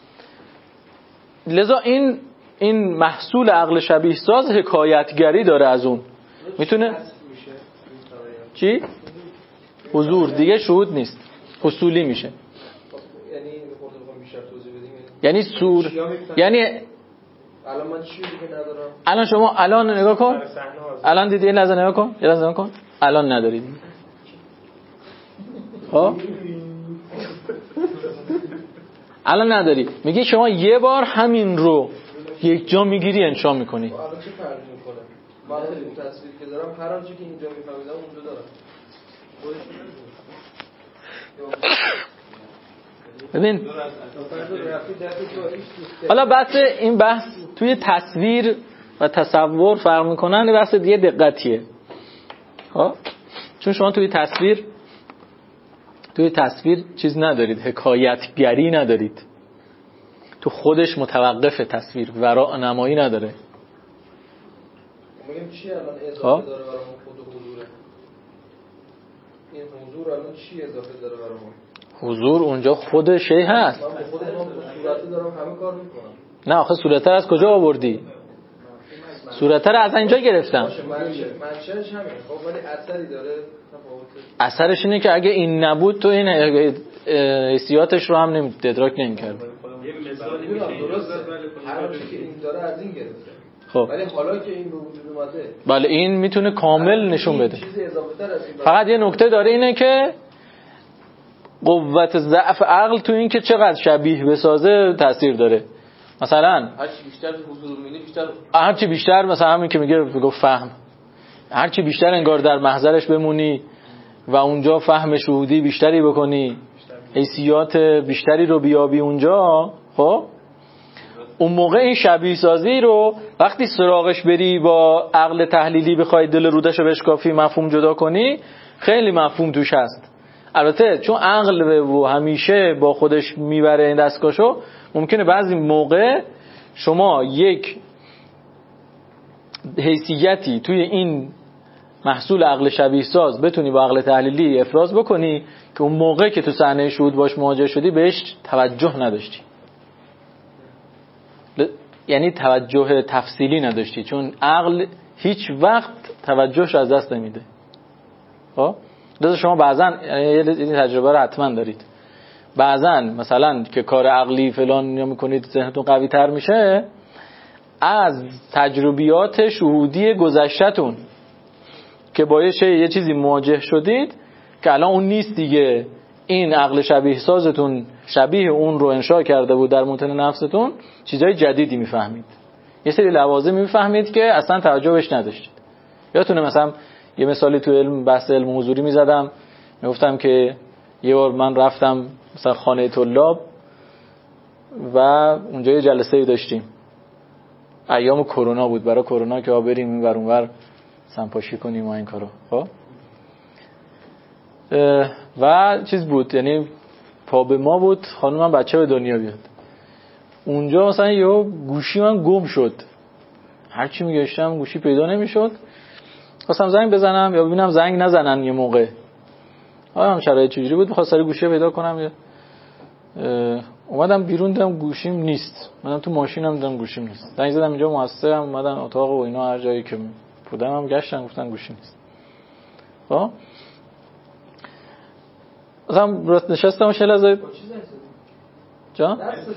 لذا این این محصول عقل شبیه ساز حکایتگری داره از اون. میتونه چی؟ حضور دیگه شهود نیست، حصولی میشه. یعنی خودت بخوام بیشتر توضیح بدیم یعنی سور، یعنی الان من چیزی که ندارم. الان شما الان نگاه کن، الان دیدی یه لحظه نگاه کن، یه لحظه نگاه کن، الان ندارید. خب الان نداری. میگی شما یه بار همین رو یک جا میگیری انشا میکنی. الان چه فرقی میکنه؟ من این تصویری که دارم هر آنچه که اینجا میفهمیدم اونجا دارم. ببین حالا بحث این بحث توی تصویر و تصور فرق میکنن، بحث دیگه دقتیه. ها چون شما توی تصویر توی تصویر چیز ندارید، حکایتگری ندارید، تو خودش متوقف تصویر، وراء نمایی نداره. میگم چی الان اضافه داره برامون خود حضوره؟ این حضور الان چی اضافه داره برامون؟ حضور اونجا خود شی هست. من به خود ما صورتی دارم همه کار میکنم. نه آخه صورت از کجا آوردی؟ صورت رو از اینجا گرفتم. باشه منشأش همینه. خب ولی اثری داره. اثرش اینه که اگه این نبود تو این حسیاتش رو هم نمی ادراک نمی‌کرد. یه مثالی میشه درسته. هر چیزی که این داره از این گرفته. خب ولی حالا که این به وجود اومده، بله این میتونه کامل نشون بده. چیزی اضافه تر از این. فقط یه نکته داره اینه که قوت ضعف عقل تو این که چقدر شبیه بسازه تاثیر داره. مثلا هرچی بیشتر حضور می‌بینی بیشتر هرچی بیشتر مثلا همین که میگه بگو فهم، هرچی بیشتر انگار در محضرش بمونی و اونجا فهم شهودی بیشتری بکنی، حیثیات بیشتری رو بیابی اونجا، خب اون موقع این شبیه سازی رو وقتی سراغش بری با عقل تحلیلی بخوای دل رودشو بشکافی مفهوم جدا کنی، خیلی مفهوم توش هست. البته چون عقل و همیشه با خودش میبره این دستگاهشو، ممکنه بعضی موقع شما یک حیثیتی توی این محصول عقل شبیه ساز بتونی با عقل تحلیلی افراز بکنی که اون موقع که تو صحنه شهود باش مواجه شدی بهش توجه نداشتی، یعنی توجه تفصیلی نداشتی، چون عقل هیچ وقت توجهش از دست نمیده. خب لذا شما بعضن این تجربه رو حتما دارید، بعضن مثلا که کار عقلی فلان یا میکنید ذهنتون قوی تر میشه، از تجربیات شهودی گذشته‌تون که با یه چیزی مواجه شدید که الان اون نیست دیگه، این عقل شبیه سازتون شبیه اون رو انشاء کرده بود در متن نفستون، چیزای جدیدی میفهمید، یه سری لوازم میفهمید که اصلا توجه بهش نداشتید. یادتونه مثلا یه مثالی تو علم بحث علم حضوری میزدم، میگفتم که یه بار من رفتم مثلا خانه طلاب و اونجا یه جلسه‌ای داشتیم، ایام کرونا بود، برای کرونا که ها بریم این ور اون ور سنپاشی کنیم و این کارو. خب و چیز بود، یعنی پا به ما بود خانومم بچه به دنیا بیاد. اونجا مثلا یه گوشی من گم شد، هرچی میگشتم گوشی پیدا نمیشد، خواستم زنگ بزنم یا ببینم زنگ نزنن یه موقع. آیا هم شرایط چجوری بود، می‌خواستم سری گوشی پیدا کنم. اومدم بیرون دیدم گوشیم نیست، منم تو ماشینم دیدم گوشیم نیست. زنگ زدم اینجا مؤسسه، هم اومدن اتاق و اینا هر جایی که بودم هم گشتن گفتن گوشی نیست. خب مثلا راست نشستم و شلزه جان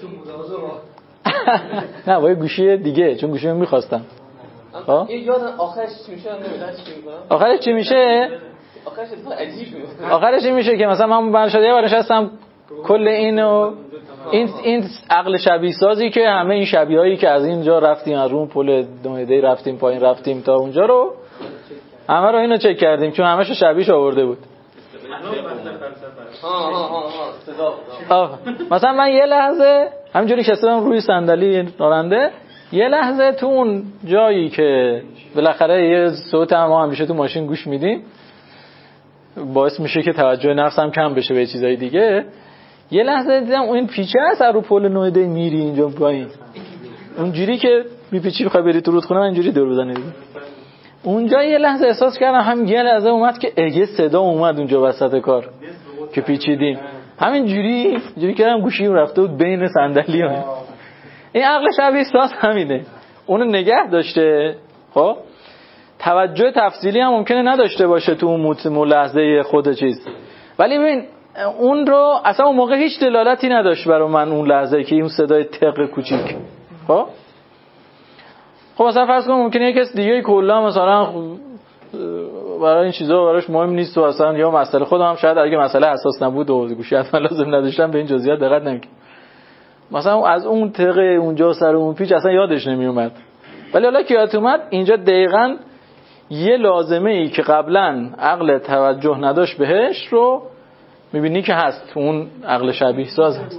نه با یه گوشی دیگه، چون گوشی می‌خواستم. خب یادم آخرش چی میشه؟ نمیدونم چی می‌کنم. آخرش چی میشه؟ آخرش عجیب میشه. آخرش این میشه که مثلا من بر شده یه بار نشستم کل اینو این این عقل شبیه سازی که همه این شبیهایی که از اینجا رفتیم از اون پل دومدی رفتیم پایین رفتیم تا اونجا رو همه رو اینو چک کردیم، چون همه‌شو شبیهش آورده بود. ها ها ها صدا مثلا من یه لحظه همینجوری که استادم روی صندلی راننده، یه لحظه تو اون جایی که بالاخره یه صوت هم ما همیشه تو ماشین گوش میدیم باعث میشه که توجه نفسم کم بشه به چیزای دیگه، یه لحظه دیدم اون پیچه هست رو پل نویده میری اینجا پایین، اونجوری که میپیچی بخوای بری تو رودخونه اینجوری دور بزنی دیگه. اونجا یه لحظه احساس کردم هم یه لحظه اومد که اگه صدا اومد اونجا وسط کار که پیچیدیم، همین جوری جوری کردم گوشیم رفته بود بین صندلی‌ها. این عقل شبیه ساز همینه، اونو نگه داشته. خب توجه تفصیلی هم ممکنه نداشته باشه تو اون لحظه خود چیز، ولی ببین اون رو اصلا اون موقع هیچ دلالتی نداشت برای من اون لحظه که اون صدای تق کوچیک. خب خب مثلا فرض کن ممکنه یک کس دیگه کلا مثلا برای این چیزا براش مهم نیست و اصلا یا مسئله خودم هم شاید اگه مسئله اساس نبود و گوشی حتما لازم نداشتم به این جزئیات دقت نمی‌کردم، مثلا از اون تقه اونجا سر اون پیچ اصلا یادش نمی اومد، ولی حالا که یاد اومد اینجا دقیقاً یه لازمه ای که قبلا عقل توجه نداشت بهش رو میبینی که هست، اون عقل شبیه ساز هست.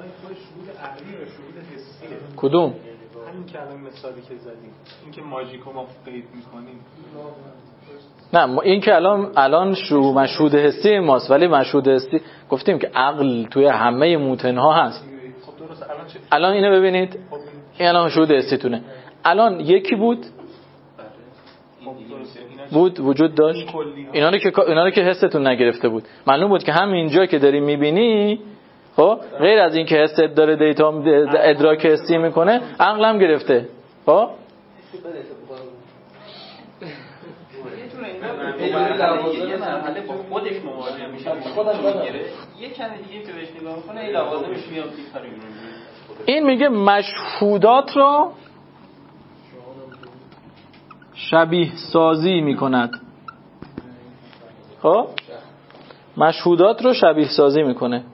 کدوم؟ همین که الان مثالی که زدیم، این که ماژیکو ما قید میکنیم. نه این که الان الان شو مشهود حسی ماست، ولی مشهود حسی گفتیم که عقل توی همه موتنها هست. خب درست. الان چه؟ الان اینو ببینید، این الان مشهود حسی تونه. الان یکی بود بود وجود داشت، اینا رو که اینا رو که حستون نگرفته بود، معلوم بود که همین اینجا که داری میبینی، خب غیر از این که حست داره دیتا ادراک حسی میکنه، عقلم گرفته. خب یه مرحله با خودش مواجه میشه، خودش میگیره، یه کمی دیگه که بهش نگاه میکنه این لوازمش میاد بیشتر. این میگه مشهودات رو شبیه سازی میکند. خب مشهودات رو شبیه سازی میکنه.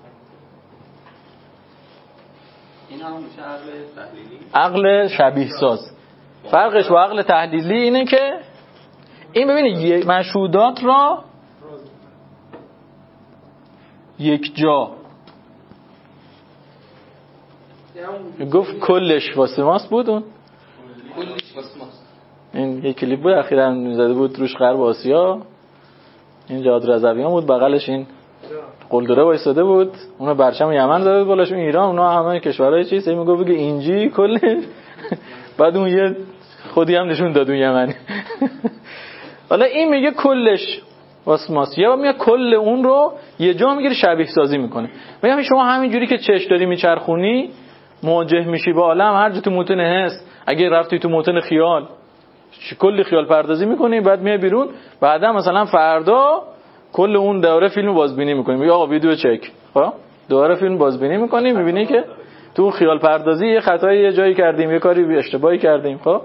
این هم میشه عقل تحلیلی، عقل شبیه ساز. فرقش با عقل تحلیلی اینه که این ببینید مشهودات را یک جا گفت کلش واسه ماست بود، اون کلش واسه ماست. این یک کلیپ بود اخیراً میزده بود روش غرب آسیا، این جاد رضویان بود، بغلش این قلدره وایساده بود، اون برچم یمن زده بود بالاش، ایران، اونا همه کشورهای چیز میگه بگه اینجی کلش بعد اون یه خودی هم نشون داد اون یمنی. حالا این میگه کلش واسه ماست، یا میگه کل اون رو یه جا میگیره شبیه سازی میکنه. میگم شما همین جوری که چش داری میچرخونی مواجه میشی با عالم، هر جا تو موتن هست، اگه رفتی تو موتن خیال کلی خیال پردازی میکنی، بعد میای بیرون، بعدا مثلا فردا کل اون دوره فیلم بازبینی میکنی، میگه آقا ویدیو چک، خب دوباره فیلم بازبینی میکنی، میبینی که تو خیال پردازی یه خطایی یه جایی کردیم، یه کاری اشتباهی کردیم. خب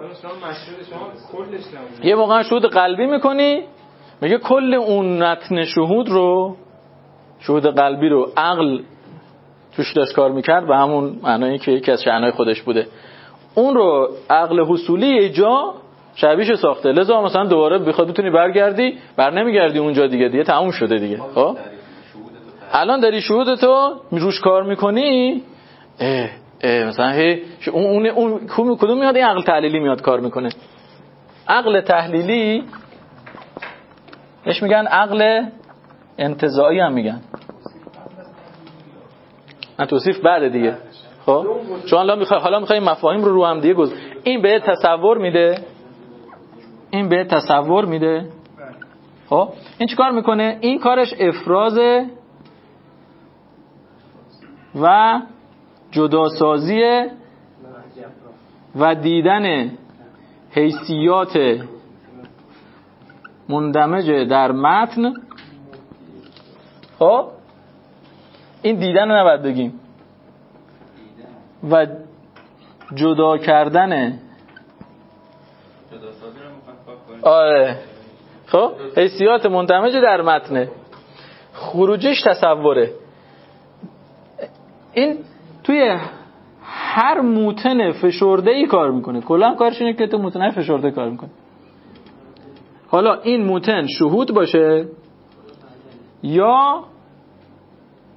یه موقع شهود قلبی میکنی، میگه کل اون نتن شهود رو، شهود قلبی رو عقل توش داشت کار میکرد به همون معنایی که یکی از شأنهای خودش بوده، اون رو عقل حصولی یه جا شبیهش ساخته، لذا مثلا دوباره بخواد بتونی برگردی بر نمیگردی اونجا دیگه، دیگه تموم شده دیگه. خب الان داری شهودتو روش کار میکنی، اه اه مثلا هی اون اون اون کدوم میاد؟ این عقل تحلیلی میاد کار میکنه. عقل تحلیلی ايش میگن؟ عقل انتزاعی هم میگن. من توصیف بعد دیگه. خب چون الان میخوای حالا میخوای مفاهیم رو رو هم دیگه گذار. این به تصور میده، این به تصور میده. خب این چیکار میکنه؟ این کارش افراز و جداسازی و دیدن حیثیات مندمج در متن. خب این دیدن رو نباید بگیم، و جدا کردن، آره خب حیثیات مندمج در متن، خروجش تصوره. این توی هر موتن فشرده ای کار میکنه، کلا کارش اینه که تو موتن فشرده کار میکنه. حالا این موتن شهود باشه یا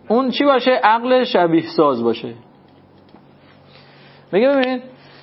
اون چی باشه؟ عقل شبیه ساز باشه. میگه ببین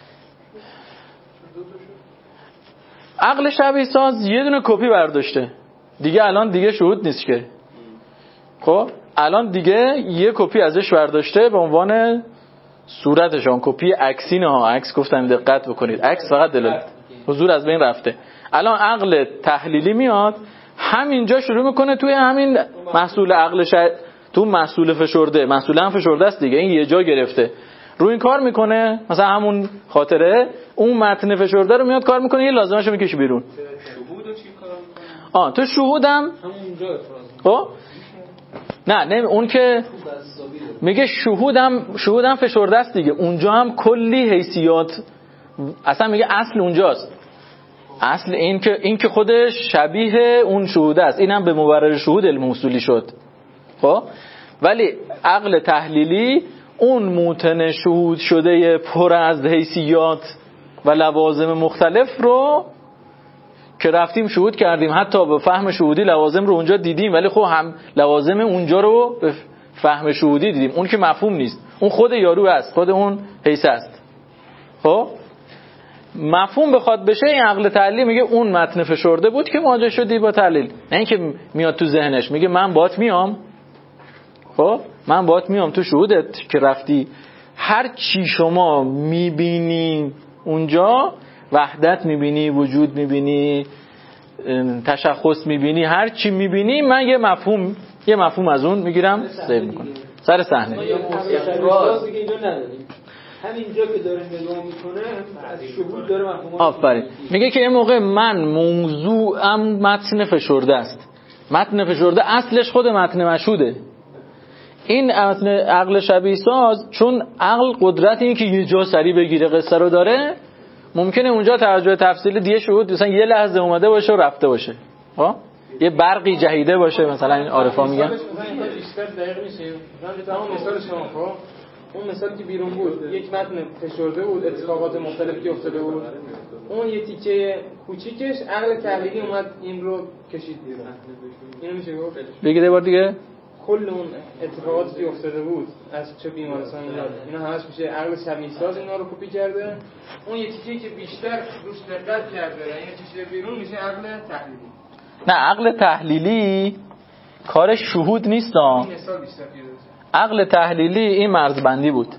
عقل شبیه ساز یه دونه کپی برداشته دیگه، الان دیگه شهود نیست که. خب الان دیگه یه کپی ازش برداشته به عنوان صورتشون، کپی عکسی نه ها، عکس گفتم دقت بکنید، عکس فقط دلالت حضور از بین رفته. الان عقل تحلیلی میاد همینجا شروع میکنه توی همین محصول عقل ش... تو محصول فشرده، محصول هم فشرده است دیگه، این یه جا گرفته رو این کار میکنه، مثلا همون خاطره اون متن فشرده رو میاد کار میکنه، یه لازمه‌شو میکشه بیرون. شهودو چی کار میکنه؟ آه تو شهودم همونجا خب نه نه اون که میگه شهودم شهودم فشرده است دیگه، اونجا هم کلی حیثیات، اصلا میگه اصل اونجاست، اصل این که این که خودش شبیه اون شهوده است، اینم به مبرر شهود علم اصولی شد. خب ولی عقل تحلیلی اون موتن شهود شده پر از حیثیات و لوازم مختلف رو که رفتیم شهود کردیم، حتی به فهم شهودی لوازم رو اونجا دیدیم، ولی خب هم لوازم اونجا رو به فهم شهودی دیدیم، اون که مفهوم نیست، اون خود یارو است، خود اون حیث است. خب مفهوم بخواد بشه، این عقل تحلیلی میگه اون متن فشرده بود که مواجه شدی با تحلیل، نه اینکه میاد تو ذهنش میگه من باهات میام، خب من باهات میام تو شهودت که رفتی، هر چی شما میبینی اونجا، وحدت میبینی، وجود میبینی، تشخص میبینی، هر چی میبینی من یه مفهوم یه مفهوم از اون میگیرم سیو میکنم سر صحنه. همینجا که داره نگاه میکنه از شهود داره مفهوم. آفرین. میگه که این موقع من موضوعم متن فشرده است، متن فشرده اصلش خود متن مشهوده. این عقل شبیه ساز چون عقل قدرت این که یه جا سری بگیره قصه رو داره، ممکنه اونجا توجه تفصیلی دیگه شهود مثلا یه لحظه اومده باشه و رفته باشه، ها یه برقی جهیده باشه، مثلا این عارفا میگن بیشتر دقیق میشه. من همون مثال شما خب اون مثالی که بیرون بود یک متن فشرده بود، اتفاقات مختلفی افتاده بود، اون یه تیکه کوچیکش عقل تحلیلی اومد این رو کشید بیرون. اینو میشه گفت بگید یه بار دیگه. کل اون اتفاقاتی که افتاده بود از چه بیمارستان اینا اینا همش میشه عقل شبیه ساز اینا رو کپی کرده، اون یه تیکه‌ای که بیشتر روش دقت کرده یعنی چیزی بیرون میشه عقل تحلیلی. نه عقل تحلیلی کار شهود نیست ها. این مثال بیشتر پیدا میشه. عقل تحلیلی این مرزبندی بود.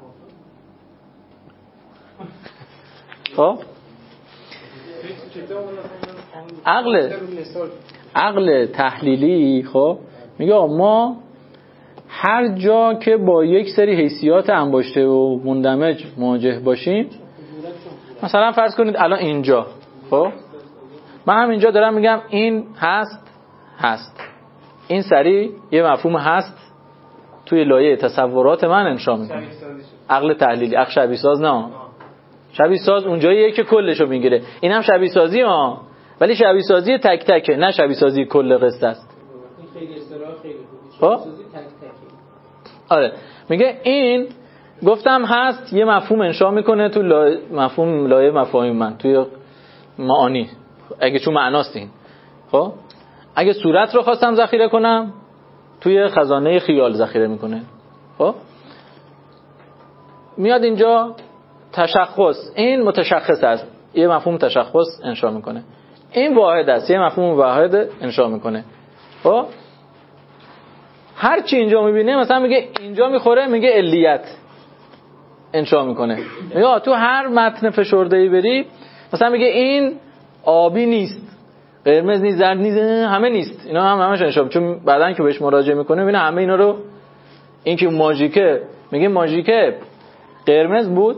خب عقل عقل تحلیلی خب میگه ما هر جا که با یک سری حیثیات انباشته و مندمج مواجه باشیم، مثلا فرض کنید الان اینجا، خب من هم اینجا دارم میگم این هست هست این سری یه مفهوم هست توی لایه تصورات من انشا میکنه. عقل تحلیلی، عقل شبیه ساز نه، شبیه ساز اونجاییه که کلشو میگیره، این هم شبیه سازی ها، ولی شبیه سازی تک تکه، نه شبیه سازی کل قصه است. این خیلی اصطلاح خیلی خب خوبه، تک تکه. آره میگه این گفتم هست یه مفهوم انشا میکنه تو لایه مفهوم لایه مفاهیم من توی معانی، اگه چون معناست این. خب اگه صورت رو خواستم ذخیره کنم توی خزانه خیال ذخیره میکنه. خب میاد اینجا تشخص، این متشخص است، یه مفهوم تشخص انشا میکنه، این واحد است، یه مفهوم واحد انشا میکنه. خب هر چی اینجا میبینه مثلا میگه اینجا میخوره، میگه علیت انشا میکنه. میگه تو هر متن فشرده‌ای بری مثلا میگه این آبی نیست، قرمز نیست، زرد نیست، همه نیست، اینا هم همش انشا، چون بعدن که بهش مراجعه میکنه میبینه همه اینا رو. این که ماژیکه میگه ماژیکه قرمز بود،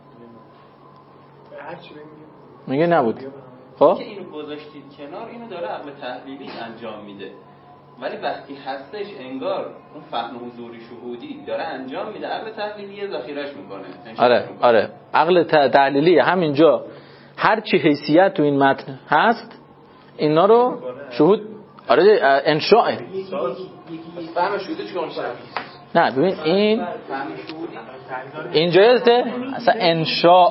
میگه نبود. خب که اینو گذاشتید کنار، اینو داره عقل تحلیلی انجام میده، ولی وقتی هستش انگار اون فهم حضوری شهودی داره انجام میده، عقل تحلیلی ذخیره‌اش میکنه. آره آره عقل تحلیلی همینجا هر چی حیثیت تو این متن هست اینا رو شهود آره انشاء فهم شهودی چیکار میشه؟ نه ببین این فهم شهودی اینجایسته اصلا انشاء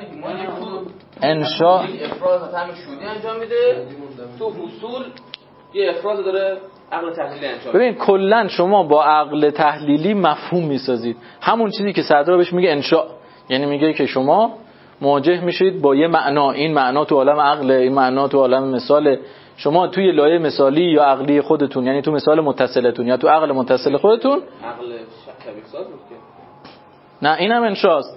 انشاء یک افراد فهم شهودی انجام میده، تو حصول یه افراز داره عقل تحلیلی انجام. ببین کلا شما با عقل تحلیلی مفهوم میسازید، همون چیزی که صدرا بهش میگه انشاء، یعنی میگه که شما مواجه میشید با یه معنا، این معنا تو عالم عقل، این معنا تو عالم مثال، شما توی لایه مثالی یا عقلی خودتون، یعنی تو مثال متصلتون یا تو عقل متصل خودتون، عقل شبیه ساز بود که نه اینم انشاست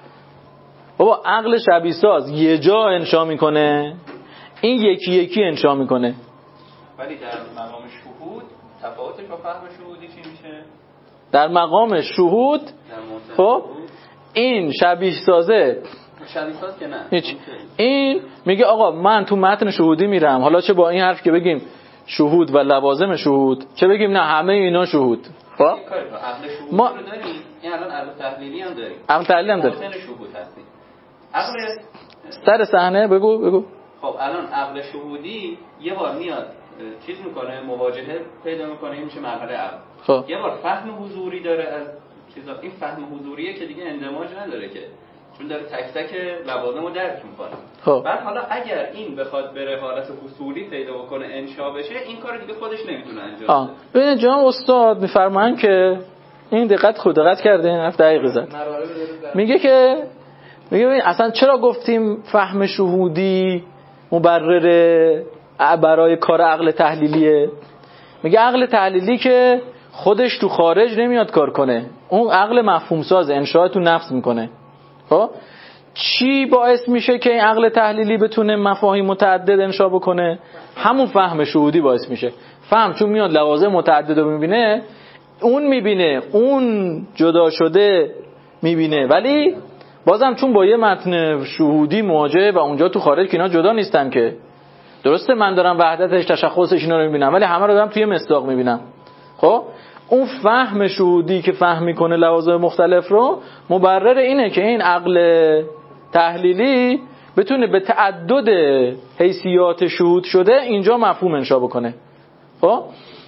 بابا. عقل شبیه ساز یه جا انشا میکنه، این یکی یکی انشا میکنه. ولی در مقام شهود تفاوتش با فهم شهودی چی میشه؟ در مقام شهود خب این شبیه سازه شبیه ساز که نه هیچ. این میگه آقا من تو متن شهودی میرم، حالا چه با این حرف که بگیم شهود و لوازم شهود، چه بگیم نه همه اینا شهود. خب عقل شهود ما رو داریم، این الان عقل تحلیلی هم داریم، عقل تحلیلی هم داریم، متن شهود هستیم. عقل سر صحنه بگو بگو. خب الان عقل شهودی یه بار میاد چیز میکنه، مواجهه پیدا میکنه، این میشه مرحله اول. خب یه بار فهم حضوری داره از چیزا، این فهم حضوریه که دیگه اندماج نداره که، چون داره تک تک لوازمو درک میکنه. خب بعد حالا اگر این بخواد بره حالت حصولی پیدا بکنه، انشا بشه، این کار دیگه خودش نمیتونه انجام بده. ببین جناب استاد میفرمایند که این دقت خود دقت کرده، این حرف دقیق زد. میگه که میگه ببین اصلا چرا گفتیم فهم شهودی مبرر برای کار عقل تحلیلیه؟ میگه عقل تحلیلی که خودش تو خارج نمیاد کار کنه، اون عقل مفهوم ساز انشاء تو نفس میکنه. خب چی باعث میشه که این عقل تحلیلی بتونه مفاهیم متعدد انشاء بکنه؟ همون فهم شهودی باعث میشه. فهم چون میاد لوازم متعدد رو میبینه، اون میبینه، اون جدا شده میبینه، ولی بازم چون با یه متن شهودی مواجهه و اونجا تو خارج که اینا جدا نیستن که، درسته من دارم وحدتش تشخصش اینا رو میبینم، ولی همه رو دارم توی مصداق میبینم. خب اون فهم شهودی که فهم میکنه لوازم مختلف رو، مبرر اینه که این عقل تحلیلی بتونه به تعدد حیثیات شهود شده اینجا مفهوم انشا بکنه. خب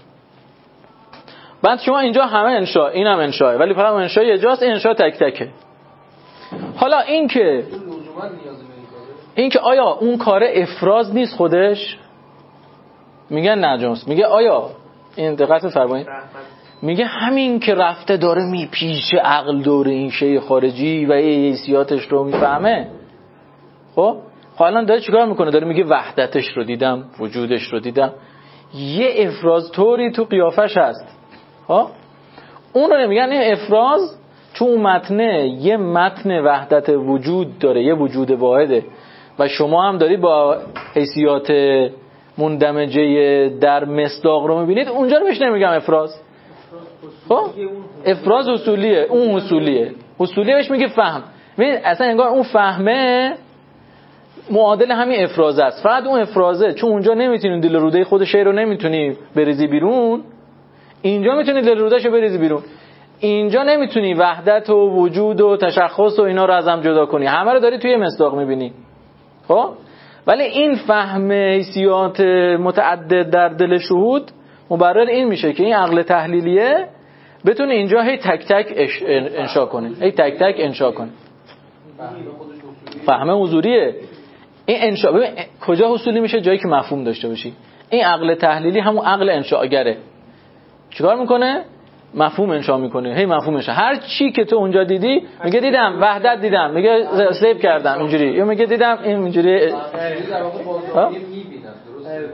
بعد شما اینجا همه انشا، این هم انشاه، ولی فقط انشا یه جاست، انشا تک تکه. حالا این که این که آیا اون کار افراز نیست خودش؟ میگن نجاست. میگه آیا این دقت فرمایید، میگه همین که رفته داره میپیچه عقل دور این شی خارجی و حیثیاتش رو میفهمه، خب خب الان داره چیکار میکنه؟ داره میگه وحدتش رو دیدم، وجودش رو دیدم، یه افراز طوری تو قیافش هست. خب اون رو نمیگن این افراز، چون اون متنه یه متن وحدت وجود داره، یه وجود واحده و شما هم دارید با حیثیات مندمجه در مصداق رو میبینید، اونجا رو بهش نمیگم افراز. خب افراز اصولیه، اون اصولیه، اصولیه بهش میگه فهم. ببین اصلا انگار اون فهمه معادل همین افراز است، فقط اون افرازه چون اونجا نمیتونی دل روده خود شی رو نمیتونی بریزی بیرون، اینجا میتونی دل رودهشو بریزی بیرون. اینجا نمیتونی وحدت و وجود و تشخص و اینا رو از هم جدا کنی، همه رو داری توی مصداق میبینی. خب ولی این فهم حیثیات متعدد در دل شهود مبرر این میشه که این عقل تحلیلیه بتونه اینجا هی تک تک انشا کنه، هی تک تک انشا کنه. فهم حضوریه این انشا. ببین کجا حصولی میشه؟ جایی که مفهوم داشته باشی. این عقل تحلیلی همون عقل انشاگره. چیکار میکنه؟ مفهوم انشا میکنه، هی مفهومشه. هر چی که تو اونجا دیدی میگه دیدم، وحدت دیدم، میگه سیو کردم اینجوری، یا میگه دیدم اینجوری. در واقع بازاویه میبینن، درسته؟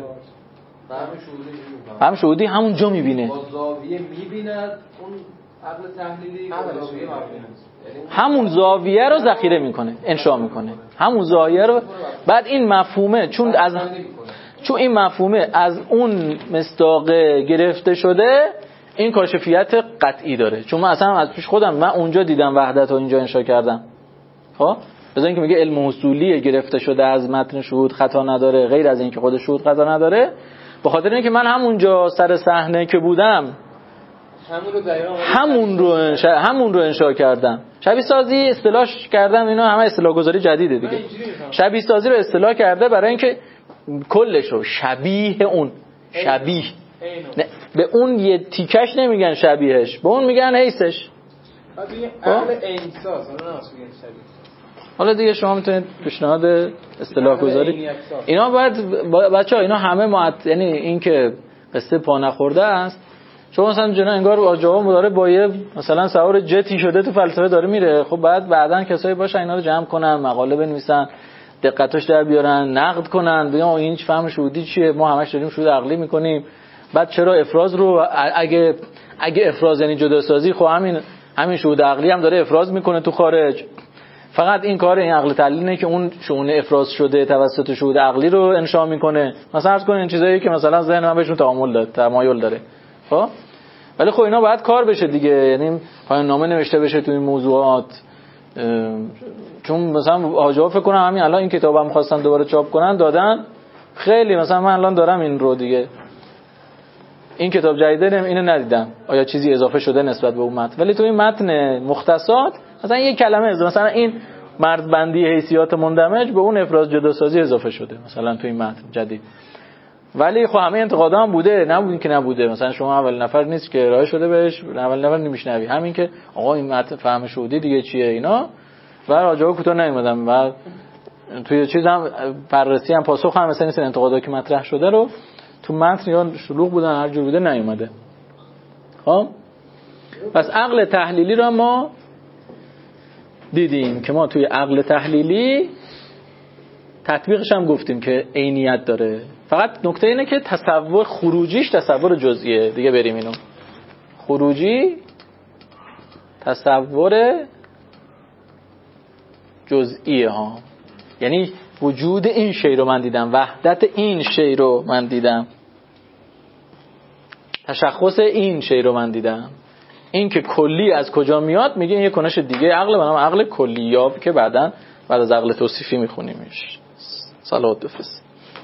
فهم شهودی همون جا میبینه، با زاویه میبیند. اون عقل تحلیلی زاویه همون زاویه رو ذخیره میکنه، انشا میکنه همون زاویه رو. بعد این مفهومه چون از چون این مفهومه از اون مصداق گرفته شده، این کاشفیت قطعی داره. چون من اصلا از پیش خودم من اونجا دیدم وحدت رو اینجا انشا کردم. خب بذار اینکه میگه علم اصولی گرفته شده از متن شهود خطا نداره، غیر از اینکه خود شهود خطا نداره، به خاطر اینکه من همونجا سر صحنه که بودم همون رو دقیقاً همون رو انشا همون رو انشا کردم. شبیه سازی اصطلاحش کردم، اینا همه اصطلاح گذاری جدیده دیگه. شبیه سازی رو اصطلاح کرده برای اینکه کلش رو شبیه اون، شبیه نه، به اون یه تیکش نمیگن شبیهش، به اون میگن حیثش. بعد دیگه عقل انساس حالا نه اصلا شبیه حالا دیگه شما میتونید پیشنهاد اصطلاح گذاری اینا باید بچه‌ها اینا همه معت... یعنی این که قصه پا نخورده است. شما مثلا جنا انگار آجاوا داره با یه مثلا سوار جتی شده تو فلسفه داره میره. خب بعد بعدن کسایی باشن اینا رو جمع کنن، مقاله بنویسن، دقتش در بیارن، نقد کنن، بگن این فهم شهودی چیه، ما همش داریم شهود عقلی میکنیم. بعد چرا افراز رو اگه اگه افراز یعنی جداسازی، خب همین همین شهود عقلی هم داره افراز میکنه تو خارج. فقط این کار این عقل تعلیله که اون شؤون افراز شده توسط شهود عقلی رو انشا میکنه. مثلا فرض کنین چیزایی که مثلا ذهن من بهشون تعامل داره، تمایل داره. خب ولی خب اینا باید کار بشه دیگه، یعنی پایان نامه نوشته بشه تو این موضوعات. چون مثلا آجا فکر کنم همین الان این کتابم خواستن دوباره چاپ کنن دادن خیلی، مثلا من الان دارم این رو دیگه، این کتاب جدیده اینو ندیدم آیا چیزی اضافه شده نسبت به اون متن، ولی تو این متن مختصات مثلا یک کلمه اضافه، مثلا این مرزبندی حیثیات مندمج به اون افراز جداسازی اضافه شده مثلا تو این متن جدید. ولی خب همه انتقادا هم بوده، نبودین که نبوده. مثلا شما اول نفر نیست که ارائه شده بهش، اول نفر نمیشنوی همین که آقا این متن فهم شهودی دیگه چیه اینا و راجعه کوتاه نمیدم و توی چیزام بررسی هم پاسخ هم مثلا این انتقادا که مطرح شده رو تو متن یا شلوغ بودن هر جور بوده نیومده. خب پس عقل تحلیلی رو ما دیدیم که ما توی عقل تحلیلی تطبیقش هم گفتیم که عینیت داره، فقط نکته اینه که تصور خروجیش تصور جزئیه دیگه. بریم اینو خروجی تصور جزئیه ها، یعنی وجود این شی رو من دیدم، وحدت این شی رو من دیدم، تشخص این شی رو من دیدم. این که کلی از کجا میاد میگه این یه کنش دیگه عقل، به نام عقل کلیاب که بعداً بعد از عقل توصیفی میخونیمش. صلوات بفرست.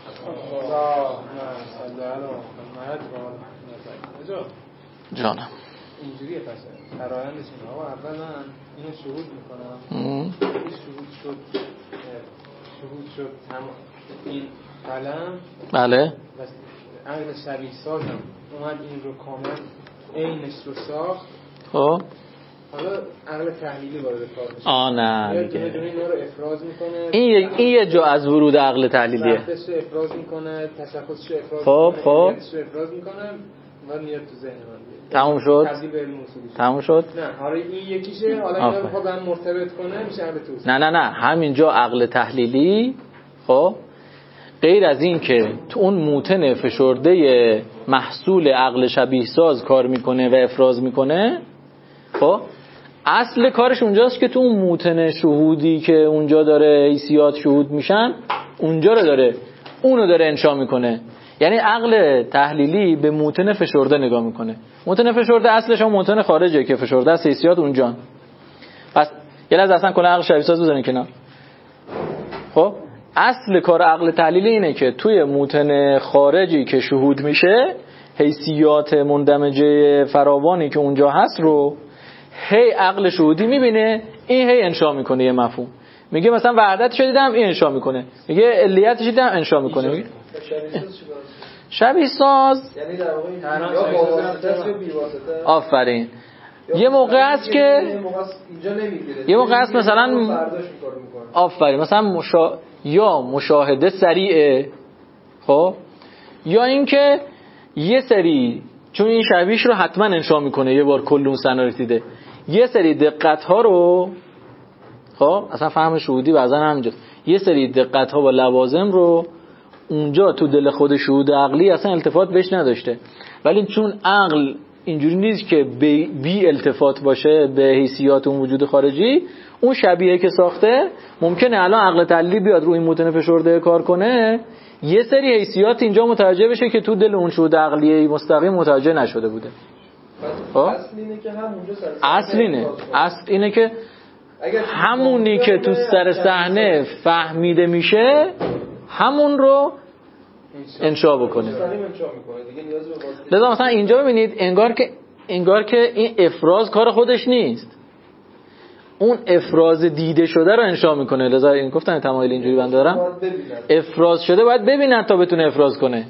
جانم اینجوریه پس فرآیندش اینه. آقا اول من اینو شهود میکنم، این شهود شد شهود شد تمام این قلم، بله بس عقل شبیه سازم اومد این رو کامل عینش رو ساخت. خب حالا عقل تحلیلی وارد کار میشه. آ نه دیگه دونه اینا رو افراز میکنه. این این یه جا از ورود عقل تحلیلیه. وحدتش رو افراز میکنه، تشخصش رو افراز خب میکنه، خب عینیتش رو افراز میکنه و میاد تو ذهن من. تموم شد. تبدیل به علم اصولی شد. تموم شد. نه حالا این یکیشه، حالا اینا رو بخواد هم مرتبط کنه میشه عقل توصیف. نه نه نه همینجا عقل تحلیلی خب غیر از این که تو اون موتن فشرده محصول عقل شبیه ساز کار میکنه و افراز میکنه، خب اصل کارش اونجاست که تو اون موتن شهودی که اونجا داره حیثیات شهود میشن اونجا رو داره اونو داره انشا میکنه. یعنی عقل تحلیلی به موتن فشرده نگاه میکنه. موتن فشرده اصلش هم موتن خارجه که فشرده است، حیثیات اونجا. پس یه لحظه اصلا کلا عقل شبیه ساز بزنین کنار. خب اصل کار عقل تحلیلی اینه که توی موتن خارجی که شهود میشه حیثیات مندمجه فراوانی که اونجا هست رو هی عقل شهودی میبینه، این هی انشا میکنه یه مفهوم. میگه مثلا وحدتش دیدم، این انشا میکنه. میگه علیتش دیدم، انشا میکنه. میگه شبیه ساز یعنی در واقع یا واسطه یا بی واسطه. آفرین. یه موقع است که اینجا نمیگیره، یه موقع است مثلا آفرین مثلا مشا... یا مشاهده سریعه، خب یا اینکه یه سری چون این شبیهش رو حتما انشا میکنه یه بار کل اون سنا رسیده، یه سری دقت ها رو خب اصلا فهم شهودی بعضا همینجاست، یه سری دقت ها و لوازم رو اونجا تو دل خود شهود عقلی اصلا التفات بهش نداشته، ولی چون عقل اینجوری نیست که بی التفات باشه به حیثیات اون وجود خارجی، اون شبیه که ساخته ممکنه الان عقل تحلیلی بیاد روی این متن فشرده کار کنه، یه سری حیثیات اینجا متوجه بشه که تو دل اون شهود عقلی مستقیم متوجه نشده بوده. اصل اینه که همونجا سر اصل اینه اصل اینه که همونی که تو سر صحنه فهمیده میشه همون رو انشا بکنه. لذا مثلا اینجا ببینید انگار که انگار که این افراز کار خودش نیست، اون افراز دیده شده رو انشا میکنه. لذا این گفتن تمایل اینجوری بنده دارم افراز شده باید ببینن تا بتونه افراز کنه.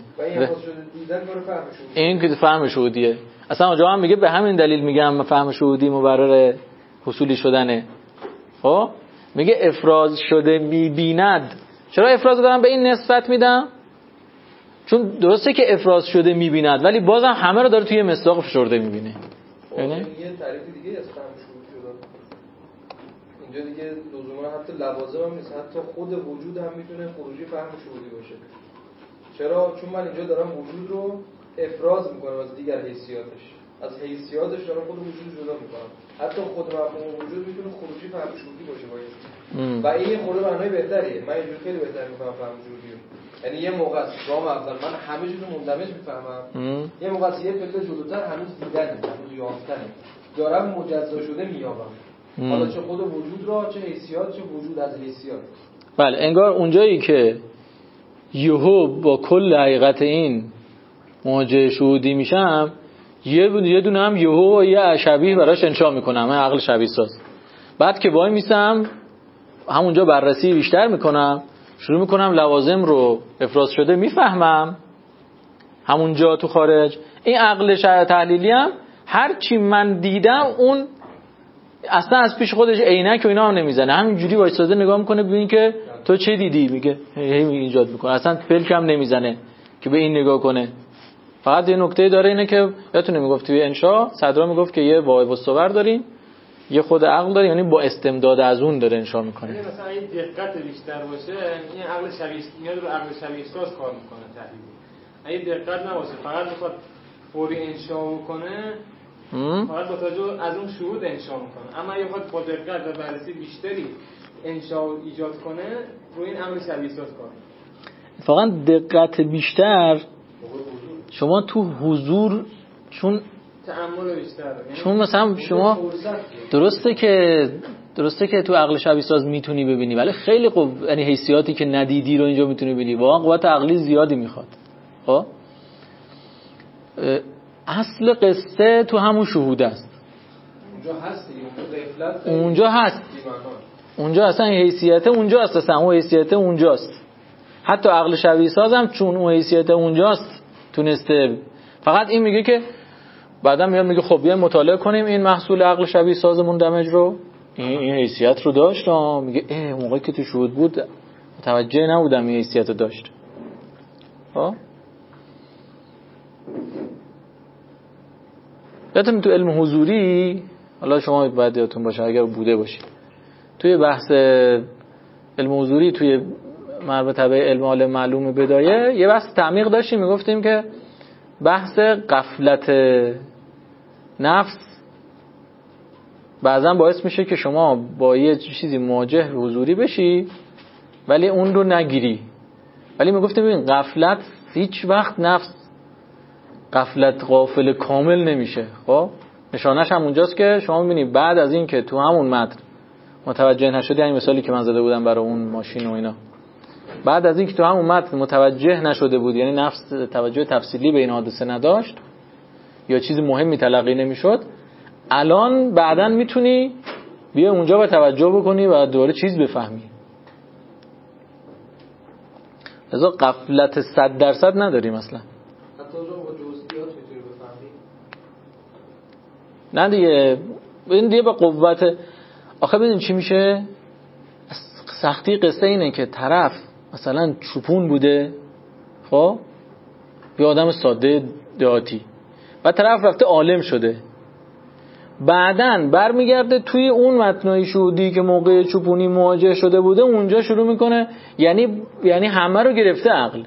این که فهم شهودیه. اصلا اونجا هم میگه به همین دلیل میگم فهم شهودی مبرر حصولی شدنه. خب میگه افراز شده میبیند. چرا افراز دارم به این نسبت میدم؟ چون درسته که افراز شده میبیند ولی بازم همه رو داره توی مصداق فشرده میبینه. یعنی یه تعریف دیگه از فهم شروع شده اینجا دیگه لزوما حتی لوازم هم نیست، حتی خود وجود هم میتونه خروجی فهم شروعی باشه. چرا؟ چون من اینجا دارم وجود رو افراز میکنم از دیگر حیثیاتش، از حیثیاتش دارم خود وجود جدا میکنم. حتی خود مفهوم وجود میتونه خروجی فهم شروعی باشه باید. و این خود معنای بهتریه. من اینجوری خیلی بهتر میفهمم فهم شروعی. یعنی یه موقع است گام اول من همه چیزو مندمج میفهمم، یه موقع است یه فکر جلوتر هنوز دیدنه، هنوز یافتنه، دارم مجزا شده میابم، حالا چه خود وجود را، چه حیثیات، چه وجود از حیثیات. بله، انگار اونجایی که یهو با کل حقیقت این مواجه شهودی میشم، یه یه دونه هم یهو یه شبیه براش انشا میکنم، من عقل شبیه ساز. بعد که وای میسم همونجا بررسی بیشتر میکنم، شروع میکنم لوازم رو افراز شده میفهمم همونجا تو خارج. این عقل تحلیلی هم هر چی من دیدم اون اصلا از پیش خودش عینک و اینا هم نمیزنه، همینجوری وایساده نگاه میکنه ببین که تو چه دیدی، میگه هی ایجاد میکنه، اصلا پلک هم نمیزنه که به این نگاه کنه. فقط یه نکته داره اینه که یادتونه میگفت توی انشا صدرا میگفت که یه واعظ الصور داریم، یه خود عقل داره، یعنی با استمداد از اون داره انشا میکنه. یعنی مثلا این دقت بیشتر باشه این عقل شبیه میاد رو عقل شبیه ساز کار میکنه تحلیلی. اگه دقت نباشه فقط میخواد فوری انشا بکنه، فقط با توجه از اون شهود انشا میکنه. اما اگه بخواد با دقت و بررسی بیشتری انشا ایجاد کنه رو این عقل شبیه ساز کار میکنه. فقط دقت بیشتر شما تو حضور چون تأمل بیشتر، چون مثلا شما درسته که درسته که تو عقل شبیه ساز میتونی ببینی ولی خیلی قو... یعنی حیثیاتی که ندیدی رو اینجا میتونی ببینی، واقعا قوت عقلی زیادی میخواد. خب اصل قصه تو همون شهود است. اونجا هست دیگه، اونجا هست، اونجا اصلا حیثیت اونجا است، اصلا اون حیثیت اونجاست. حتی عقل شبیه سازم چون اون حیثیت اونجاست تونسته. فقط این میگه که بعدا میاد میگه خب بیایم مطالعه کنیم این محصول عقل شبیه ساز مندمج رو، این این حیثیت رو داشت. میگه اه موقعی که تو شهود بود متوجه نبودم این حیثیت رو داشت. ها یادتون تو علم حضوری، حالا شما باید یادتون باشه اگر بوده باشه، توی بحث علم حضوری توی مربوط به علم عالم معلوم بدایه یه بحث تعمیق داشتیم، میگفتیم که بحث غفلت نفس بعضا باعث میشه که شما با یه چیزی مواجه حضوری بشی ولی اون رو نگیری. ولی میگفتیم ببین غفلت هیچ وقت نفس غفلت غافل کامل نمیشه. خب نشانش هم اونجاست که شما میبینی بعد از این که تو همون متن متوجه نشدی، یعنی مثالی که من زده بودم برای اون ماشین و اینا، بعد از این که تو همون متن متوجه نشده بود، یعنی نفس توجه تفصیلی به این حادثه نداشت یا چیز مهمی تلقی نمیشد، الان بعداً میتونی بیا اونجا با توجه بکنی و دوباره چیز بفهمی. لذا غفلت صد درصد نداریم اصلا. حتی اونجا با جزئیات میتونی بفهمی. نه دیگه این دیگه با قوت. آخه ببین چی میشه، سختی قصه اینه که طرف مثلا چوپون بوده، خب یه آدم ساده دهاتی، و طرف رفته عالم شده، بعدن برمیگرده توی اون متنای شهودی که موقع چوپونی مواجه شده بوده اونجا شروع میکنه، یعنی یعنی همه رو گرفته عقل.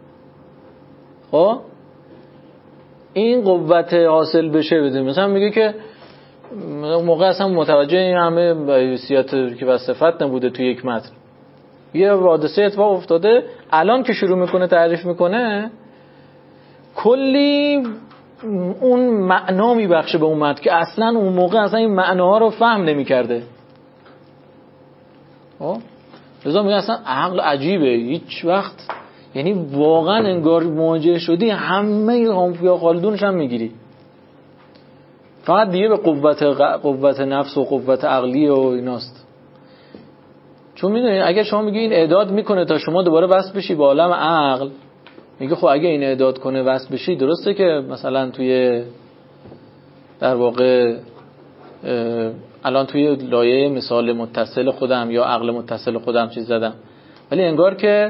خب این قوت حاصل بشه بده، مثلا میگه که موقع اصلا متوجه این همه حیثیت که بس صفت نبوده توی یک متن، یه حادثه اتفاق افتاده، الان که شروع میکنه تعریف میکنه کلی اون معنا میبخشه به اون متن که اصلا اون موقع اصلا این معناها رو فهم نمیکرده. خب لذا میگه اصلا عقل عجیبه، هیچ وقت یعنی واقعا انگار مواجه شدی همه هامفیا خالدونش هم میگیری، فقط دیگه به قوت قوت نفس و قوت عقلی و ایناست. چون میدونید اگر شما میگی این اعداد میکنه تا شما دوباره وصل بشی با عالم عقل، میگه خب اگه این اعداد کنه وصل بشی، درسته که مثلا توی در واقع الان توی لایه مثال متصل خودم یا عقل متصل خودم چیز زدم، ولی انگار که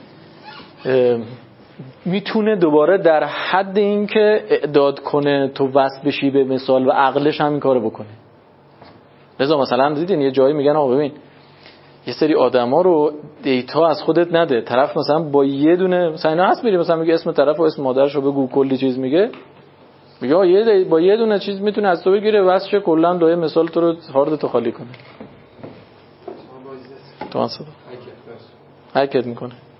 میتونه دوباره در حد این که اعداد کنه تو وصل بشی به مثال و عقلش هم این کارو بکنه. لذا مثلا دیدین یه جایی میگن آقا ببین یه سری آدما رو دیتا از خودت نده، طرف مثلا با یه دونه مثلا اینا هست میری مثلا میگه اسم طرف و اسم مادرش رو بگو کلی چیز میگه، میگه یه با یه دونه چیز میتونه از تو بگیره واسه کلا لایه مثال تو رو هارد تو خالی کنه. تو واسه هکت میکنه.